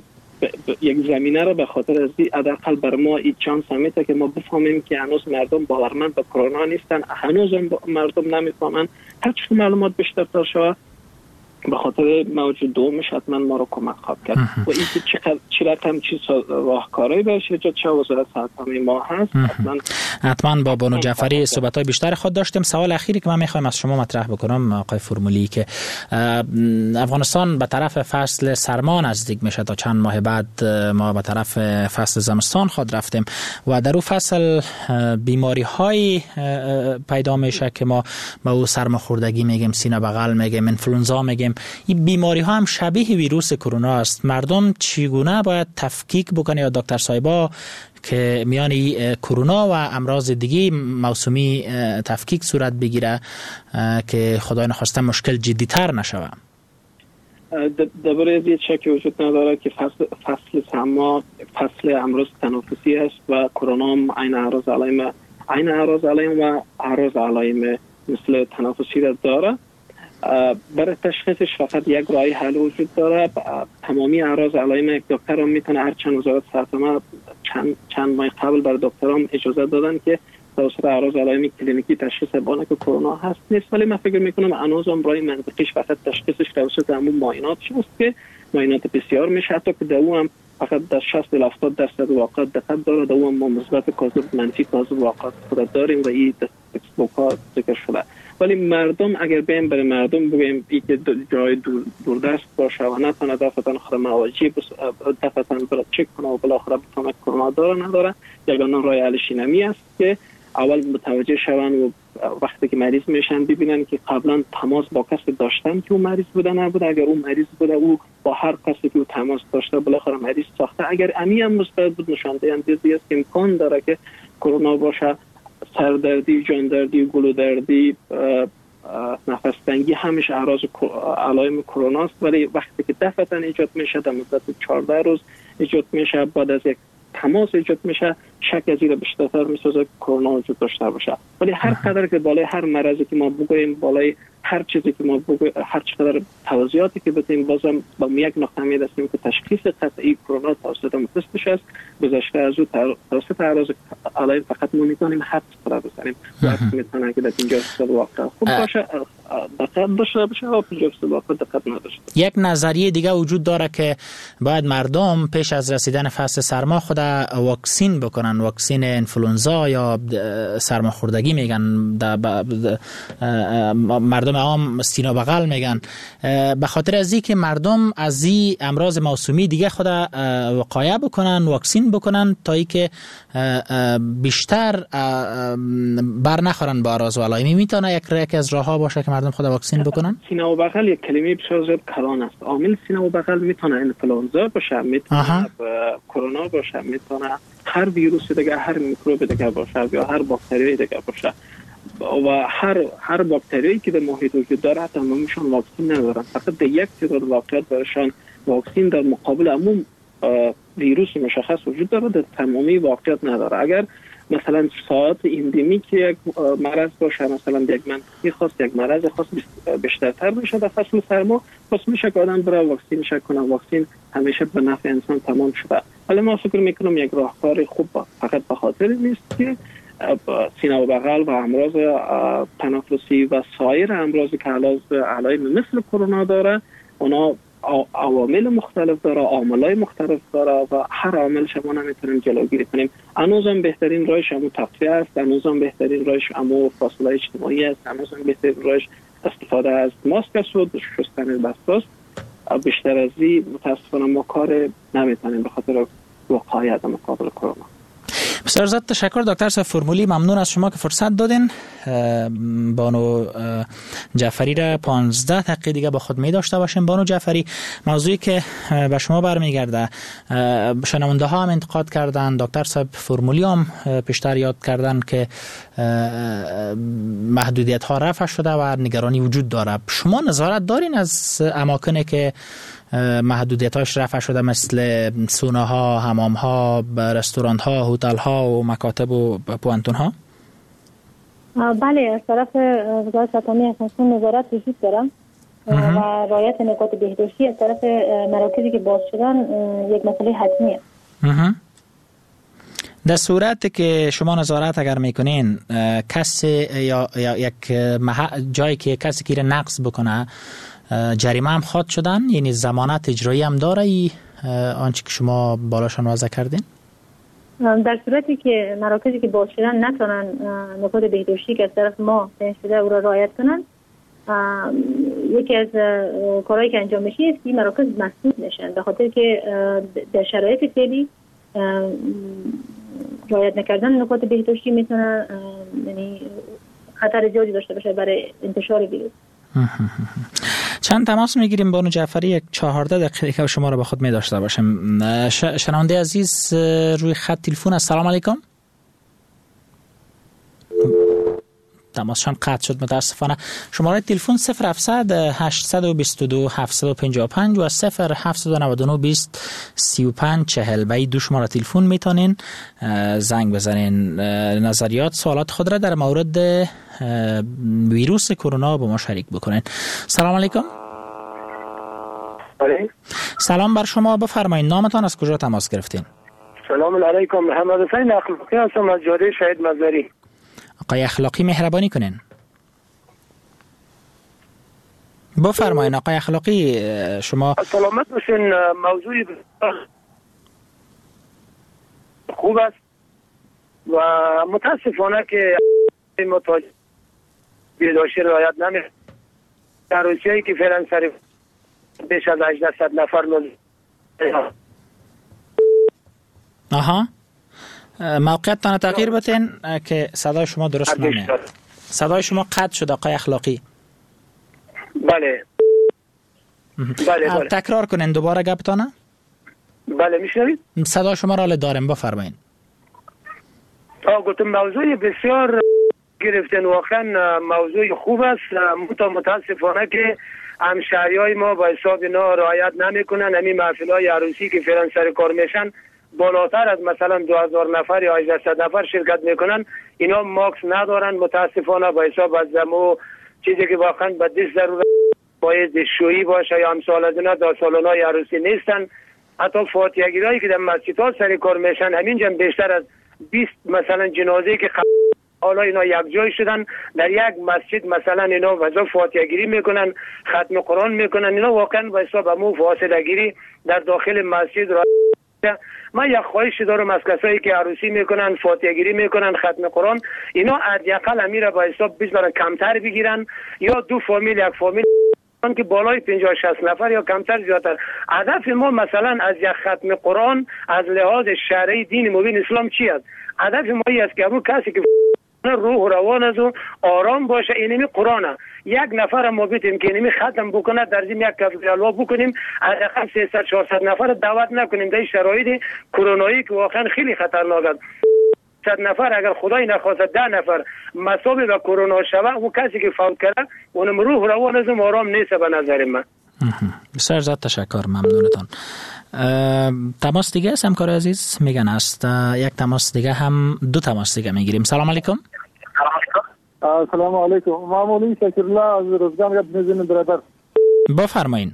Speaker 4: یک زمینه را به خاطر از این حداقل بر ما این چانس همیته که ما بفهمیم که هنوز مردم باورمند به کرونا نیستن، هنوز مردم نمیفهمن. هر چه معلومات بیشتر شود به خاطر موجود دومش حتما ما رو کمک خواهد کرد. و این که چه رقم چیز راهکارهایی باشه چه وزارت صحت عامه ما هست
Speaker 2: حتما با بانو جعفری صحبت‌های بیشتر خود داشتیم. سوال اخیری که من می‌خوایم از شما مطرح بکنم آقای فرمولی، که افغانستان به طرف فصل سرما نزدیک میشه، تا چند ماه بعد ما به طرف فصل زمستان خود رفتیم و در اون فصل بیماری‌های پیدا میشه که ما به او سرماخوردگی میگیم، سینه بغل میگیم، انفلوئنزا میگیم. این بیماری ها هم شبیه ویروس کرونا است. مردم چگونه باید تفکیک بکنه یا دکتر صاحبا که میان کرونا و امراض دیگه موسمی تفکیک صورت بگیره که خدای نخواسته مشکل جدی تر نشوه؟
Speaker 4: درباره این شکی وجود نداره که فصل سرما فصل امراض تنفسی است و کرونا هم عین اعراض علایم و اعراض علایم مثل تنفسی را داره. برای تشخیصش فقط یک راه حل وجود داره. تمامی اعراض علایم یک دکتر هم میتونه، هر چند وزارت صحت ما چند ماه قبل بر دکترام اجازه دادن که توسط اعراض علایم کلینیکی تشخیص بانه که کرونا هست نیست، ولی من فکر میکنم هنوز هم راه منطقیش فقط تشخیصش توسط همون معاینات است که معاینات بسیار میشه، حتی که دو هم فقط در 60 تا 70% واقعیت دقت داره، دو هم ما مثبت کاذب منفی کاذب واقعیت خود داریم و این تکسبوک‌ها ذکر شده. ولی مردم اگر بیم برای مردم بگیم ای که جای دوردست باشه و نتونه دفتن خود مواجه دفتن برای چک کنه و بالاخره بفهمه کرونا داره نداره، یگانه راه حلش نمی است که اول متوجه شون و وقتی که مریض میشن ببینن که قبلا تماس با کسی داشتن که اون مریض بوده نبوده. اگر اون مریض بوده او با هر کسی که تماس داشته بالاخره مریض ساخته. اگر امی هم مثبت بود نشان دهنده است که امکان داره که کرونا باشه. سردردی، جاندردی، گلودردی، نفس تنگی همش علائم کرونا است، ولی وقتی که دفعتاً ایجاد میشه در مدت 14 روز ایجاد میشه، بعد از یک تماس ایجاد میشه، شک از این بیشتر میسازه کرونا وجود داشته باشه. ولی هر قدر که بالای هر مرضی که ما بگوییم، بالای هر چیزی که ما بگوییم، هر چقدر توضیحاتی که بدیم، بازم با یک نقطه میرسیم که تشخیص قطعی کرونا توسط متخصص است. گذشته از او توسط اعراض علائم فقط ما میتونیم حد قرار بزنیم. وقتی میتونه که در 50% واقع خوب باشه، دقت داشته باشه، و 50% واقع دقت نداشته.
Speaker 2: یک نظریه دیگه وجود داره که باید مردم پیش از رسیدن فصل سرما خود واکسین بکنن، واکسین انفلوئنزا یا سرماخوردگی میگن، مردم عام سینه و بغل میگن، به خاطر از اینکه مردم از این امراض موسومی دیگه خود وقایه بکنن، واکسین بکنن، تا اینکه بیشتر بر نخورن با اعراض و علائم. میتونه یک از راهها باشه که مردم خود واکسین بکنن.
Speaker 4: سینه و بغل یک کلمه بسیار زیاد کلان است. عامل سینه و بغل میتونه انفلوئنزا باشه، میتونه کرونا باشه، میتونه هر ویروس دیگه، هر میکروب دیگه باشه، یا هر باکتری دیگه باشه. و هر باکتری که در محیط وجود داره تمامشون واکسین ندارن. فقط یک تعداد واقعیت برشان واکسین در مقابل عموم ویروس مشخص وجود داره، در تمامی واقعیت نداره. اگر مثلا ساعت اندمیک یک مرض باشه، مثلا یک منطقه خاص، یک مرض خاص بیشترتر میشه در فصل سرما، پس میشه که آدم برای واکسین شک کنه. واکسین همیشه به نفع انسان تمام شده. ولی ما فکر میکنم یک راهکار خوب فقط به خاطر نیست که سینه و بغل و امراض تنفسی و سایر امراضی که علائم مثل کرونا داره، اونا عوامل مختلف داره، عاملای مختلف داره و هر عامل شما نمیتونیم جلوگیری کنیم. هنوزم بهترین راهش همون تغذیه است، هنوزم بهترین راهش همون فاصله اجتماعی است، هنوزم بهترین راهش استفاده از ماسک است و شستن دست است. بیشتر از این متاسفانه ما کار نمیتونیم به خاطر وقایع در مقابل کرونا.
Speaker 2: بسیار زیاد تشکر دکتر صاحب فرمولی، ممنون از شما که فرصت دادین. بانو جعفری را 15 دقیقه دیگه با خود می داشته باشیم. بانو جعفری، موضوعی که به شما برمیگرده، شنونده ها هم انتقاد کردن، دکتر صاحب فرمولی هم پیشتر یاد کردن که محدودیت ها رفع شده و نگرانی وجود داره. شما نظارت دارین از اماکنی که محدودیت‌هاش رفع شده، مثل سوناها، حمام‌ها، رستوران‌ها، هتل‌ها و مکاتب و پوانتون‌ها؟
Speaker 3: بله، از طرف وزارت سلامت افغانستان نظارت وجود داره و رعایت نکات بهداشتی از طرف مراکزی که باز شدن یک مسئله حتمیه.
Speaker 2: در صورتی که شما نظارت اگر میکنین، کسی یا یک جایی که کسی که نقض بکنه جریمه هم خواهد شدن، یعنی ضمانت اجرایی هم داره آنچه که شما بالاشان وضع کردین؟
Speaker 3: در صورتی که مراکزی که باز شدن نتونن نکات بهداشتی که از طرف ما تعیین شده او را رعایت کنن، یکی از کارهایی که انجام میشه است که مراکز مسدود میشن، به خاطر که در شرایط فعلی رعایت نکردن نکات بهداشتی میتونه یعنی خطر زیادی داشته باشه برای انتشار ویروس.
Speaker 2: چند تماس میگیریم بانو جعفری؟ یک 14 دقیقه که شما رو با خود می داشته باشیم. شنونده عزیز روی خط تلفن. السلام علیکم. تماسشان قطع شد متاسفانه. شماره تلفن 0700 822 755 و 0799 20 35 40 و این دو شماره تلفن میتونین زنگ بزنین. نظریات، سوالات خود را در مورد ویروس کرونا با ما شریک بکنین. سلام علیکم. سلام بر شما، بفرمایید نامتان، از کجا تماس گرفتین؟
Speaker 5: سلام علیکم، محمد حسین اخلاقی هستم از جاده شهید مزاری.
Speaker 2: آقای اخلاقی مهربانی کنین. بفرمایید آقای اخلاقی، شما
Speaker 5: سلامت باشین. موضوع خوب است و متاسفانه که متاجر بهداشتی رعایت نمی‌کنند. در روسیه‌ای که فعلا سر بیش از 800 نفر
Speaker 2: آها، موقعیتتان تغییر بتین که صدای شما درست نمیاد. صدای شما قطع شد آقای اخلاقی.
Speaker 5: بله.
Speaker 2: تکرار کنین دوباره گپتانه.
Speaker 5: بله میشنوید؟
Speaker 2: صدای شما را داریم، بفرمایید.
Speaker 5: گفتم موضوع بسیار گرفتن واقعا موضوع خوب است. متاسفانه که همشهریای ما با حساب اینا رعایت نمیکنن. همین محفل‌های عروسی که فعلا سر کار میشن بالاتر از مثلا 2000 نفر یا 1800 نفر شرکت میکنن، اینا ماکس ندارن. متاسفانه با حساب از دمو چیزی که واقعا به دست ضرورت باید شویی باشه یا امثال از اینا در سالن‌های عروسی نیستن. حتی فاتحه‌گیرایی که در مسجدها سر کار میشن همینجا بیشتر از 20 مثلا جنازه که حالا اینا یک جای شدن در یک مسجد مثلا اینا وضع فاتحه‌گیری میکنن، ختم قرآن میکنن. اینا واقعا با حساب همون فاصله‌گیری در داخل مسجد را من یک خواهش دارم از کسایی که عروسی میکنن، فاتحه‌گیری میکنن، ختم قرآن، اینا حداقل امیره با حساب بذارن کمتر بگیرن یا دو فامیل یک فامیل که بالای 50 60 نفر یا کمتر زیادتر. هدف ما مثلا از یک ختم قرآن از لحاظ شرعی دین مبین اسلام چی است؟ هدف ما است که همون کسی که روح و روان از و آرام باشه اینمی قرآنه. یک نفر ما بیتیم که اینمی ختم بکنه در زمین یک کفر الوا بکنیم، از اقل 300 400 نفر دعوت نکنیم در شرایط کرونایی که واقعا خیلی خطرناک است. 100 نفر اگر خدای نخواست 10 نفر مصاب به کرونا شوه، اون کسی که فوت کرده اونم روح و روان از آرام نیست به نظر من.
Speaker 2: بسیار زیاد تشکر، ممنونتان. تماس دیگه است همکار عزیز میگن است. یک تماس دیگه هم دو تماس دیگه میگیریم. سلام علیکم.
Speaker 7: سلام علیکم. معمولی شکرالله از روزگان یاد میزنیم برادر.
Speaker 2: بفرمایین.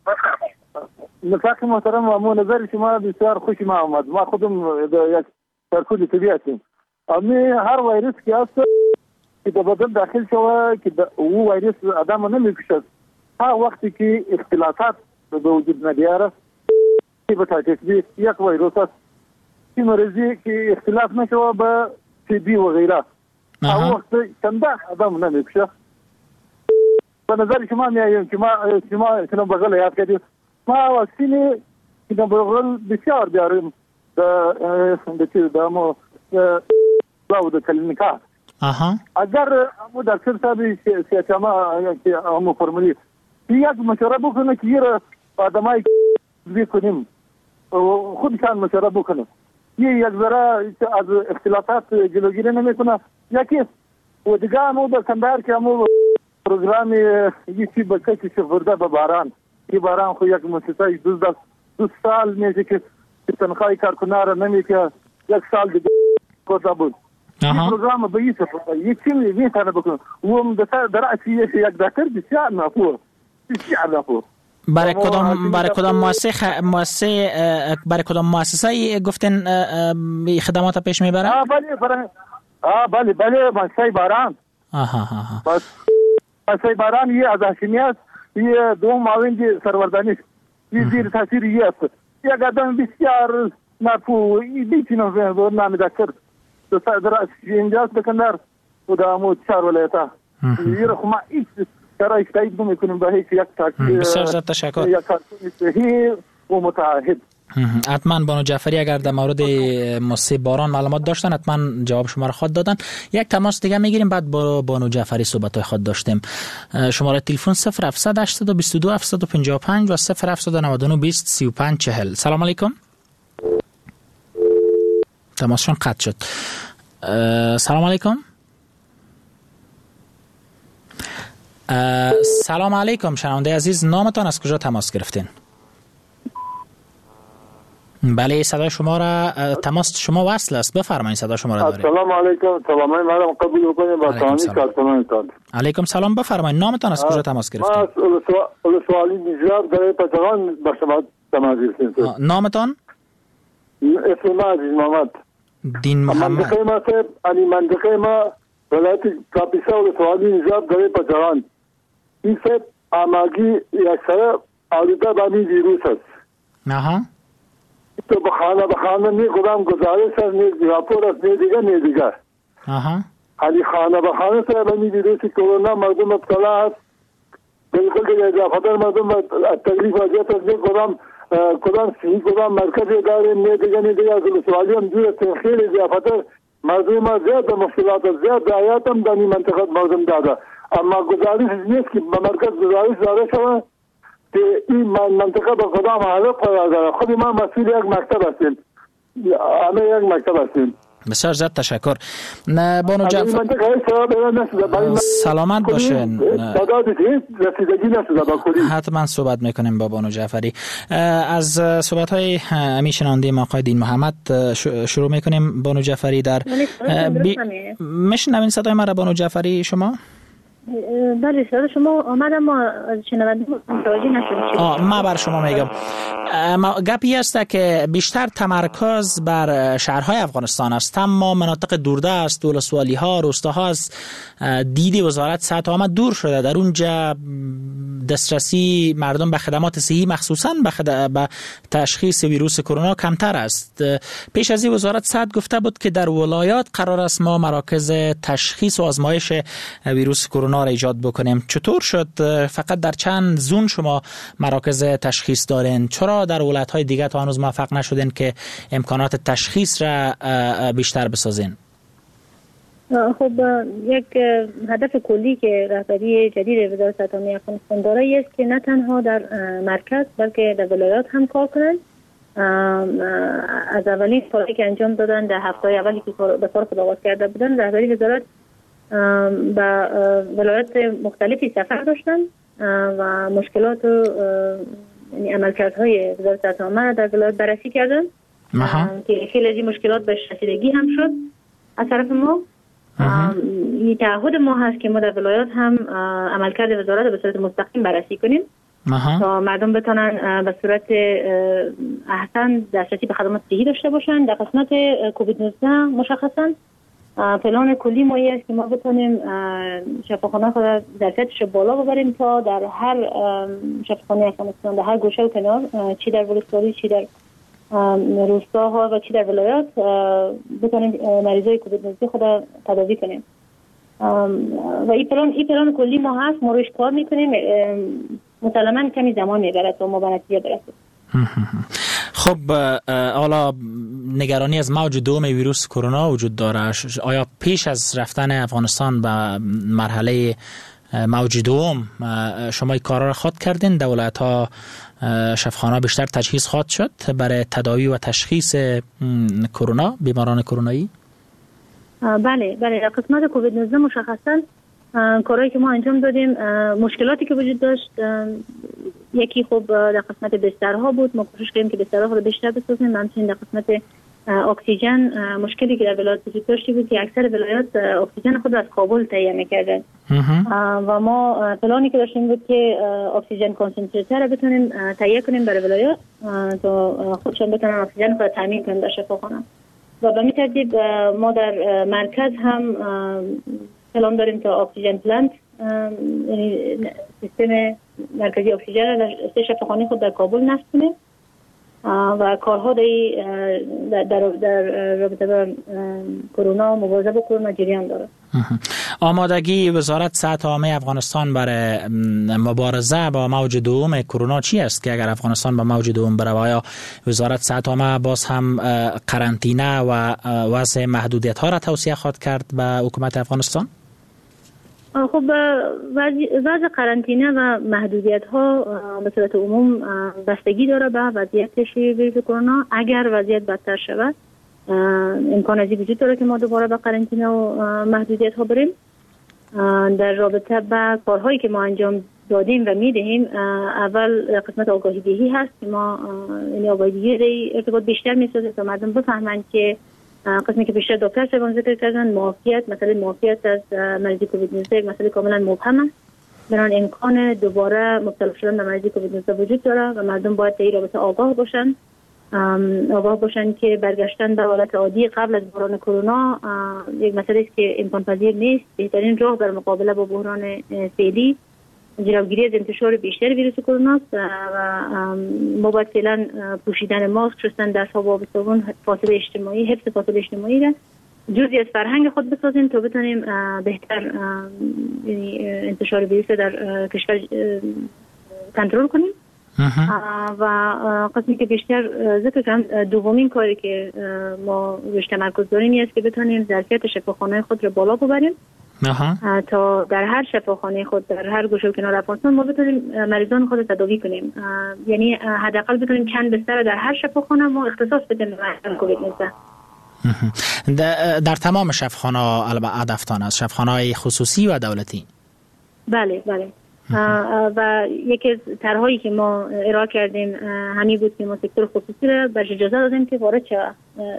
Speaker 7: نفاق محترم و نظر شما بسیار خوشم آمد. ما خودم یک سرکولی طبیعتیم. امی هر ویروس که است که در بدن داخل شوه که او ویروس آدم نمیکشد، ها وقتی که اختلافات به وجود نداره که هپاتیتس بی یک ویروس است که مریضی که اختلاف نشوه به تی بی و غیره، ها وقت چنده آدم نمیکشه. به نظر شما میایم که شما بغل یاد کردید ما واکسینی که بغل بسیار بیاریم در مو داود کلینیکا. اگر امو دکتر صاحب سیاچما که امو فرمولی یک مشوره بکنه که یه آدمایی بکنیم خودشان مشوره بکنه، یک ذره از اختلافات جلوگیری نمیکنه. یکی و دیگه امو در کندهار که امو پروگرام یکی بچه که شفرده به باران، این باران خو یک مؤسسه 2 سال میشه که تنخواهی کارکنار نمیشه، یک سال دیگه کوتا بود. این پروگرام به این سفر یکی میتونه بکنه و در اصلی یک دکتر بسیار نافو برای
Speaker 2: کدام مؤسسه گفتن خدمات پیش میبرن؟
Speaker 7: بله مؤسسه باران. مؤسسه باران یه از هاشمی است، یه دو معاون سروردانی، یه زیر تاثیر یه است. یک آدم بسیار نافو بیتینه به نام دکتر در اینجاست بکندر و دامو 4 ولایتا یه رقم ایت برای تایید میکنیم به هیچ یک تاکید.
Speaker 2: بسیار زیاد تشکر.
Speaker 7: یک تاکید و متعهد.
Speaker 2: حتما بانو جعفری اگر در مورد مصیب باران معلومات داشتن حتما جواب شما را خود دادن. یک تماس دیگه میگیریم بعد با بانو جعفری صحبت خود داشتیم. شماره تلفن 0700 822 755 و 0799 20 35 40. سلام علیکم. تماسشون قطع شد. سلام علیکم. سلام علیکم شنونده عزیز، نامتان از کجا تماس گرفتین؟ بله صدای شما را تماس شما وصل است، بفرمایید صدای شما را داریم.
Speaker 7: السلام علیکم. سلام علیکم. قبول بکنید با تانی کارکنانتان.
Speaker 2: علیکم سلام، بفرمایید نامتان از کجا تماس گرفتین؟
Speaker 7: ما سوالی نجات در پتران با شما تماس گرفتیم.
Speaker 2: نامتان؟
Speaker 7: اسم عزیز محمد.
Speaker 2: دین محمد.
Speaker 7: منطقه ما ولایت کاپیسا و سوالی نجات در پتران. این سب آماگی اکثر آلوده با این ویروس است. تو بخانه نی کدام گزارش است، نی راپور است، نی دیگه. حالی خانه سر بنی ویروس کرونا مردم مبتلا است. بالکل دیگه خاطر مردم تکلیف واجب است. نی کدام مرکز اداره نی دیگه از سوالی هم جور تنخیل خاطر مردم زیاد مشکلات زیاد دعایات هم دانی منطقه مردم داده. اما گزارش نیست که مرکز گزارش داده شود که این منطقه به کدام حالت قرار دارد. خود ما مسئول یک مکتب هستیم، همه یک مکتب هستیم.
Speaker 2: بسیار زیاد تشکر. بانو جعفر سلامت باشین. حتما صحبت میکنیم با بانو جعفری. از صحبت های امی شنونده آقای دین محمد شروع میکنیم. بانو جعفری در میشنوین صدای من را بانو جعفری شما؟
Speaker 3: بله صدا شما آمدم، ما از شنونده متوجه نشدیم.
Speaker 2: ما بر شما میگم گپی است که بیشتر تمرکز بر شهرهای افغانستان است، اما مناطق دوردست، ولسوالی ها، روستاها است دید وزارت صحت عامه دور شده. در اونجا دسترسی مردم به خدمات صحی مخصوصا به تشخیص ویروس کرونا کمتر است. پیش از این وزارت صحت گفته بود که در ولایات قرار است ما مراکز تشخیص و آزمایش ویروس کرونا را ایجاد بکنیم. چطور شد فقط در چند زون شما مراکز تشخیص دارین؟ چرا در ولایت‌های دیگه تا هنوز موفق نشدین که امکانات تشخیص را بیشتر بسازین؟
Speaker 3: خب یک هدف کلی که رهبری جدید وزارت صحت عامه افغانستان داره است که نه تنها در مرکز بلکه در ولایات هم کار کنند. از اولین کاری که انجام دادن در هفته اولی که به کار خود آغاز کرده بودن، رهبری وزارت به ولایات مختلفی سفر داشتن و مشکلات و یعنی عملکردهای وزارت صحت عامه در ولایات بررسی کردن که خیلی از این مشکلات به رسیدگی هم شد از طرف ما. این تعهد ما هست که ما در ولایات هم عملکرد وزارت به صورت مستقیم بررسی کنیم تا مردم بتونن به صورت احسن دسترسی به خدمات صحی داشته باشن. در قسمت کووید 19 مشخصا پلان کلی ما است که ما بتونیم شفاخانه خود ظرفیتش بالا ببریم تا در هر شفاخانه افغانستان در هر گوشه و کنار، چی در ولسوالی، چی در روستاها و چی در ولایات، بتونیم مریضای کووید 19 خود تداوی کنیم. و این پلان کلی ما هست، ما روش کار میکنیم. مسلماً کمی زمان میبره تا ما به نتیجه برسیم.
Speaker 2: خب حالا نگرانی از موج دوم ویروس کرونا وجود داره. آیا پیش از رفتن افغانستان به مرحله موج دوم شما این کارا را خود کردین؟ در ولایت‌ها شفاخانه‌ها بیشتر تجهیز خواهد شد برای تداوی و تشخیص کرونا، بیماران کرونایی؟
Speaker 3: بله در قسمت کووید 19 مشخصاً کارهایی که ما انجام دادیم، مشکلاتی که وجود داشت، یکی خب در قسمت بسترها بود. ما کوشش کردیم که بسترها رو بیشتر بسازیم. همچنین در قسمت اکسیژن مشکلی که در ولایات وجود داشتی بود که اکثر ولایات اکسیژن خود از کابل تهیه می‌کردن و ما پلانی که داشتیم بود که اکسیژن کنسنتراتور رو بتونیم تهیه کنیم برای ولایات تا خودشون بتونن اکسیژن رو تامین کنن در شفاخانه. و به این ترتیب ما در مرکز هم پلان داریم تا اکسیژن پلنت، یعنی سیستم مرکزی اکسیژن را در شفاخانه خود در کابل نصب کنیم و کارها در رابطه با کرونا، مبارزه با کرونا جریان داره.
Speaker 2: آمادگی وزارت صحت عامه افغانستان برای مبارزه با موج دوم کرونا چی است که اگر افغانستان با موج دوم بره؟ آیا وزارت صحت عامه باز هم قرنطینه و وضع محدودیت ها را توصیه خواهد کرد به حکومت افغانستان؟
Speaker 3: خب وضع قرنطینه و محدودیت ها به صورت عموم بستگی داره به وضعیت ویروس کرونا. اگر وضعیت بدتر شود امکان ازی وجود داره که ما دوباره به قرنطینه و محدودیت ها بریم. در رابطه با کارهایی که ما انجام دادیم و میدهیم، اول قسمت آگاهی دهی هست که ما یعنی آگاهی دهی ارتباط بیشتر میسازه تا مردم بفهمند که قسمی که بیشتر دکتر صاحبان ذکر کردن، مسئله معافیت از مریضی کووید 19 یک مسئله کاملا مبهم است. بنابراین امکان دوباره مبتلا شدن به مریضی کووید 19 وجود داره و مردم باید در این رابطه آگاه باشن که برگشتن به حالت عادی قبل از بحران کرونا یک مسئله است که امکان پذیر نیست. بهترین راه برای مقابله با بحران فعلی جلوگیری از انتشار بیشتر ویروس کرونا است و ما باید فعلا پوشیدن ماسک، شستن دست‌ها با آب صابون، فاصله اجتماعی، حفظ فاصله اجتماعی را جزئی از فرهنگ خود بسازیم تا بتونیم بهتر یعنی انتشار ویروس در کشور کنترل کنیم. و قسمی که بیشتر ذکر کردم، دومین کاری که ما روش تمرکز داریم است که بتونیم ظرفیت شفاخانه خود را بالا ببریم تا در هر شفاخانه خود در هر گوشه و کنار افغانستان ما بتونیم مریضان خود تداوی کنیم. یعنی حداقل بتونیم چند بستر در هر شفاخانه ما اختصاص بدیم به کووید 19
Speaker 2: در تمام شفاخانه‌ها هدفتان است، شفاخانه‌های خصوصی و دولتی؟
Speaker 3: بله بله. و یکی از طرح‌هایی که ما ارائه کردیم همین بود که ما سکتور خصوصی را برش اجازه دادیم که وارد شود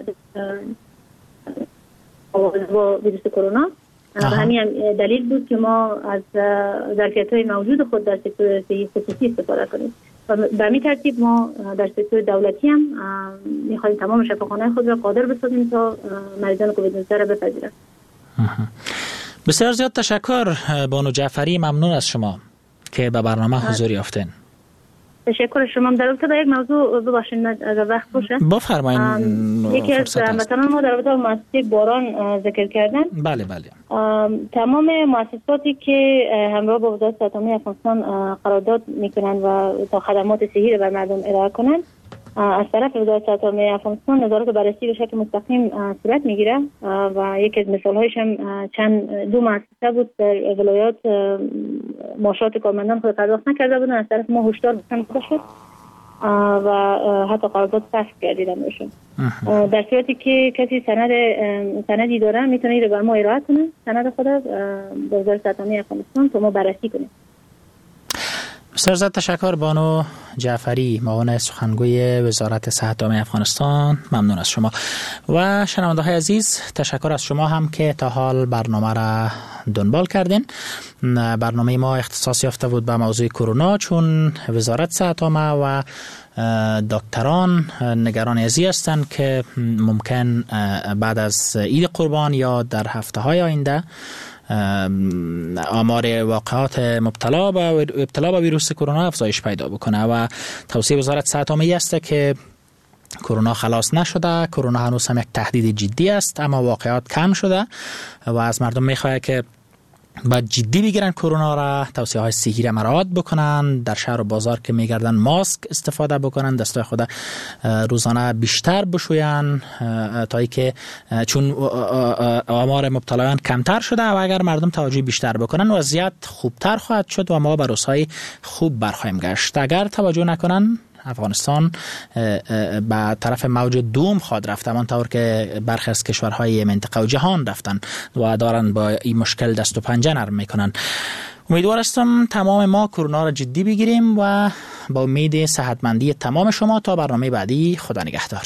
Speaker 3: با ویروس کرونا و همین دلیل بود که ما از ظرفیت‌های موجود خود در سکتور خصوصی استفاده کنیم و به همین ترتیب ما در سکتور دولتی هم می‌خوایم تمام شفاخانه‌های خود را قادر بسازیم تا مریضان کووید 19 را بپذیرند.
Speaker 2: بسیار زیاد تشکر بانو جعفری، ممنون از شما که به برنامه حضور یافتین.
Speaker 3: تشکر شما. در رابطه با یک موضوع ببخشید اگر وقت باشه
Speaker 2: بفرمایید.
Speaker 3: یکی از مثلا ما در رابطه با مؤسسه باران ذکر کردن.
Speaker 2: بله بله.
Speaker 3: تمام مؤسساتی که همراه با وزارت صحت عامه افغانستان قرارداد میکنن و تا خدمات صحی را بر مردم ارائه کنن، از طرف وزارت صحت عامه افغانستان نظارت و بررسی به شکل مستقیم صورت میگیره و یکی از مثال‌هایش هم دو مؤسسه بود در ولایات معاشات کارمندان خود پرداخت نکرده بودن، از طرف ما هشدار داده شد و حتی قرارداد فسخ کردیدن بهشون. در صورتی که کسی سندی داره میتونه اینو بر ما ارائه کنه، سند خود به وزارت صحت عامه افغانستان تا ما بررسی کنیم.
Speaker 2: بسیار زیاد تشکر بانو جعفری، معاون سخنگوی وزارت صحت عامه افغانستان، ممنون از شما. و شنونده های عزیز، تشکر از شما هم که تا حال برنامه را دنبال کردین. برنامه ما اختصاص یافته بود به موضوع کرونا، چون وزارت صحت عامه و دکتران نگران ازی هستند که ممکن بعد از عید قربان یا در هفته های آینده آمار واقعات ابتلا به ویروس کرونا افزایش پیدا بکنه و توصیه وزارت صحت عامه است که کرونا خلاص نشده، کرونا هنوز هم یک تهدید جدی است، اما واقعات کم شده و از مردم میخواد که باید جدی بگیرن کرونا را، توصیه های صحی را مراعات بکنن، در شهر و بازار که میگردن ماسک استفاده بکنن، دستای خود روزانه بیشتر بشوین تا ای که چون آمار مبتلایان کمتر شده و اگر مردم توجه بیشتر بکنن وضعیت خوبتر خواهد شد و ما به روزهای خوب برخواهیم گشت. اگر توجه نکنن افغانستان به طرف موج دوم خواهد رفت، همانطور که برخی از کشورهای منطقه و جهان رفتن و دارن با این مشکل دست و پنجه نرم میکنن. امیدوار هستم تمام ما کرونا را جدی بگیریم و با امید صحتمندی تمام شما تا برنامه بعدی، خدا نگهدار.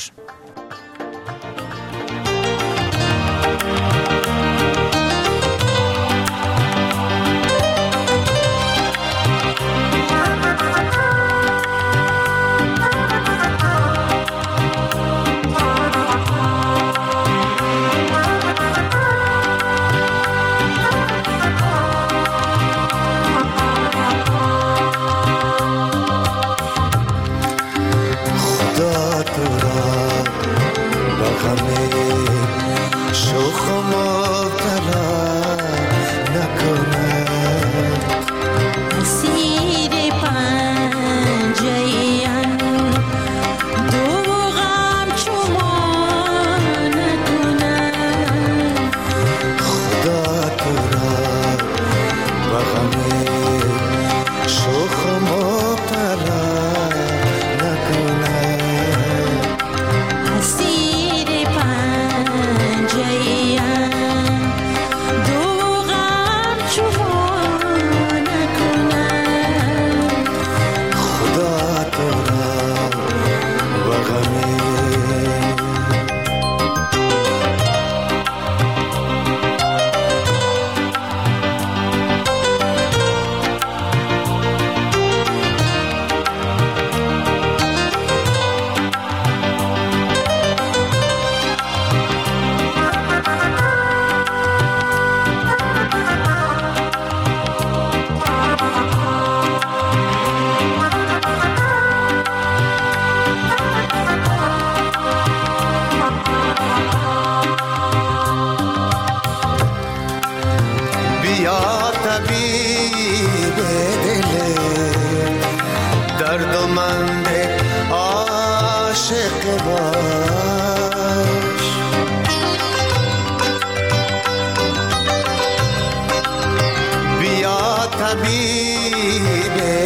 Speaker 8: طبیب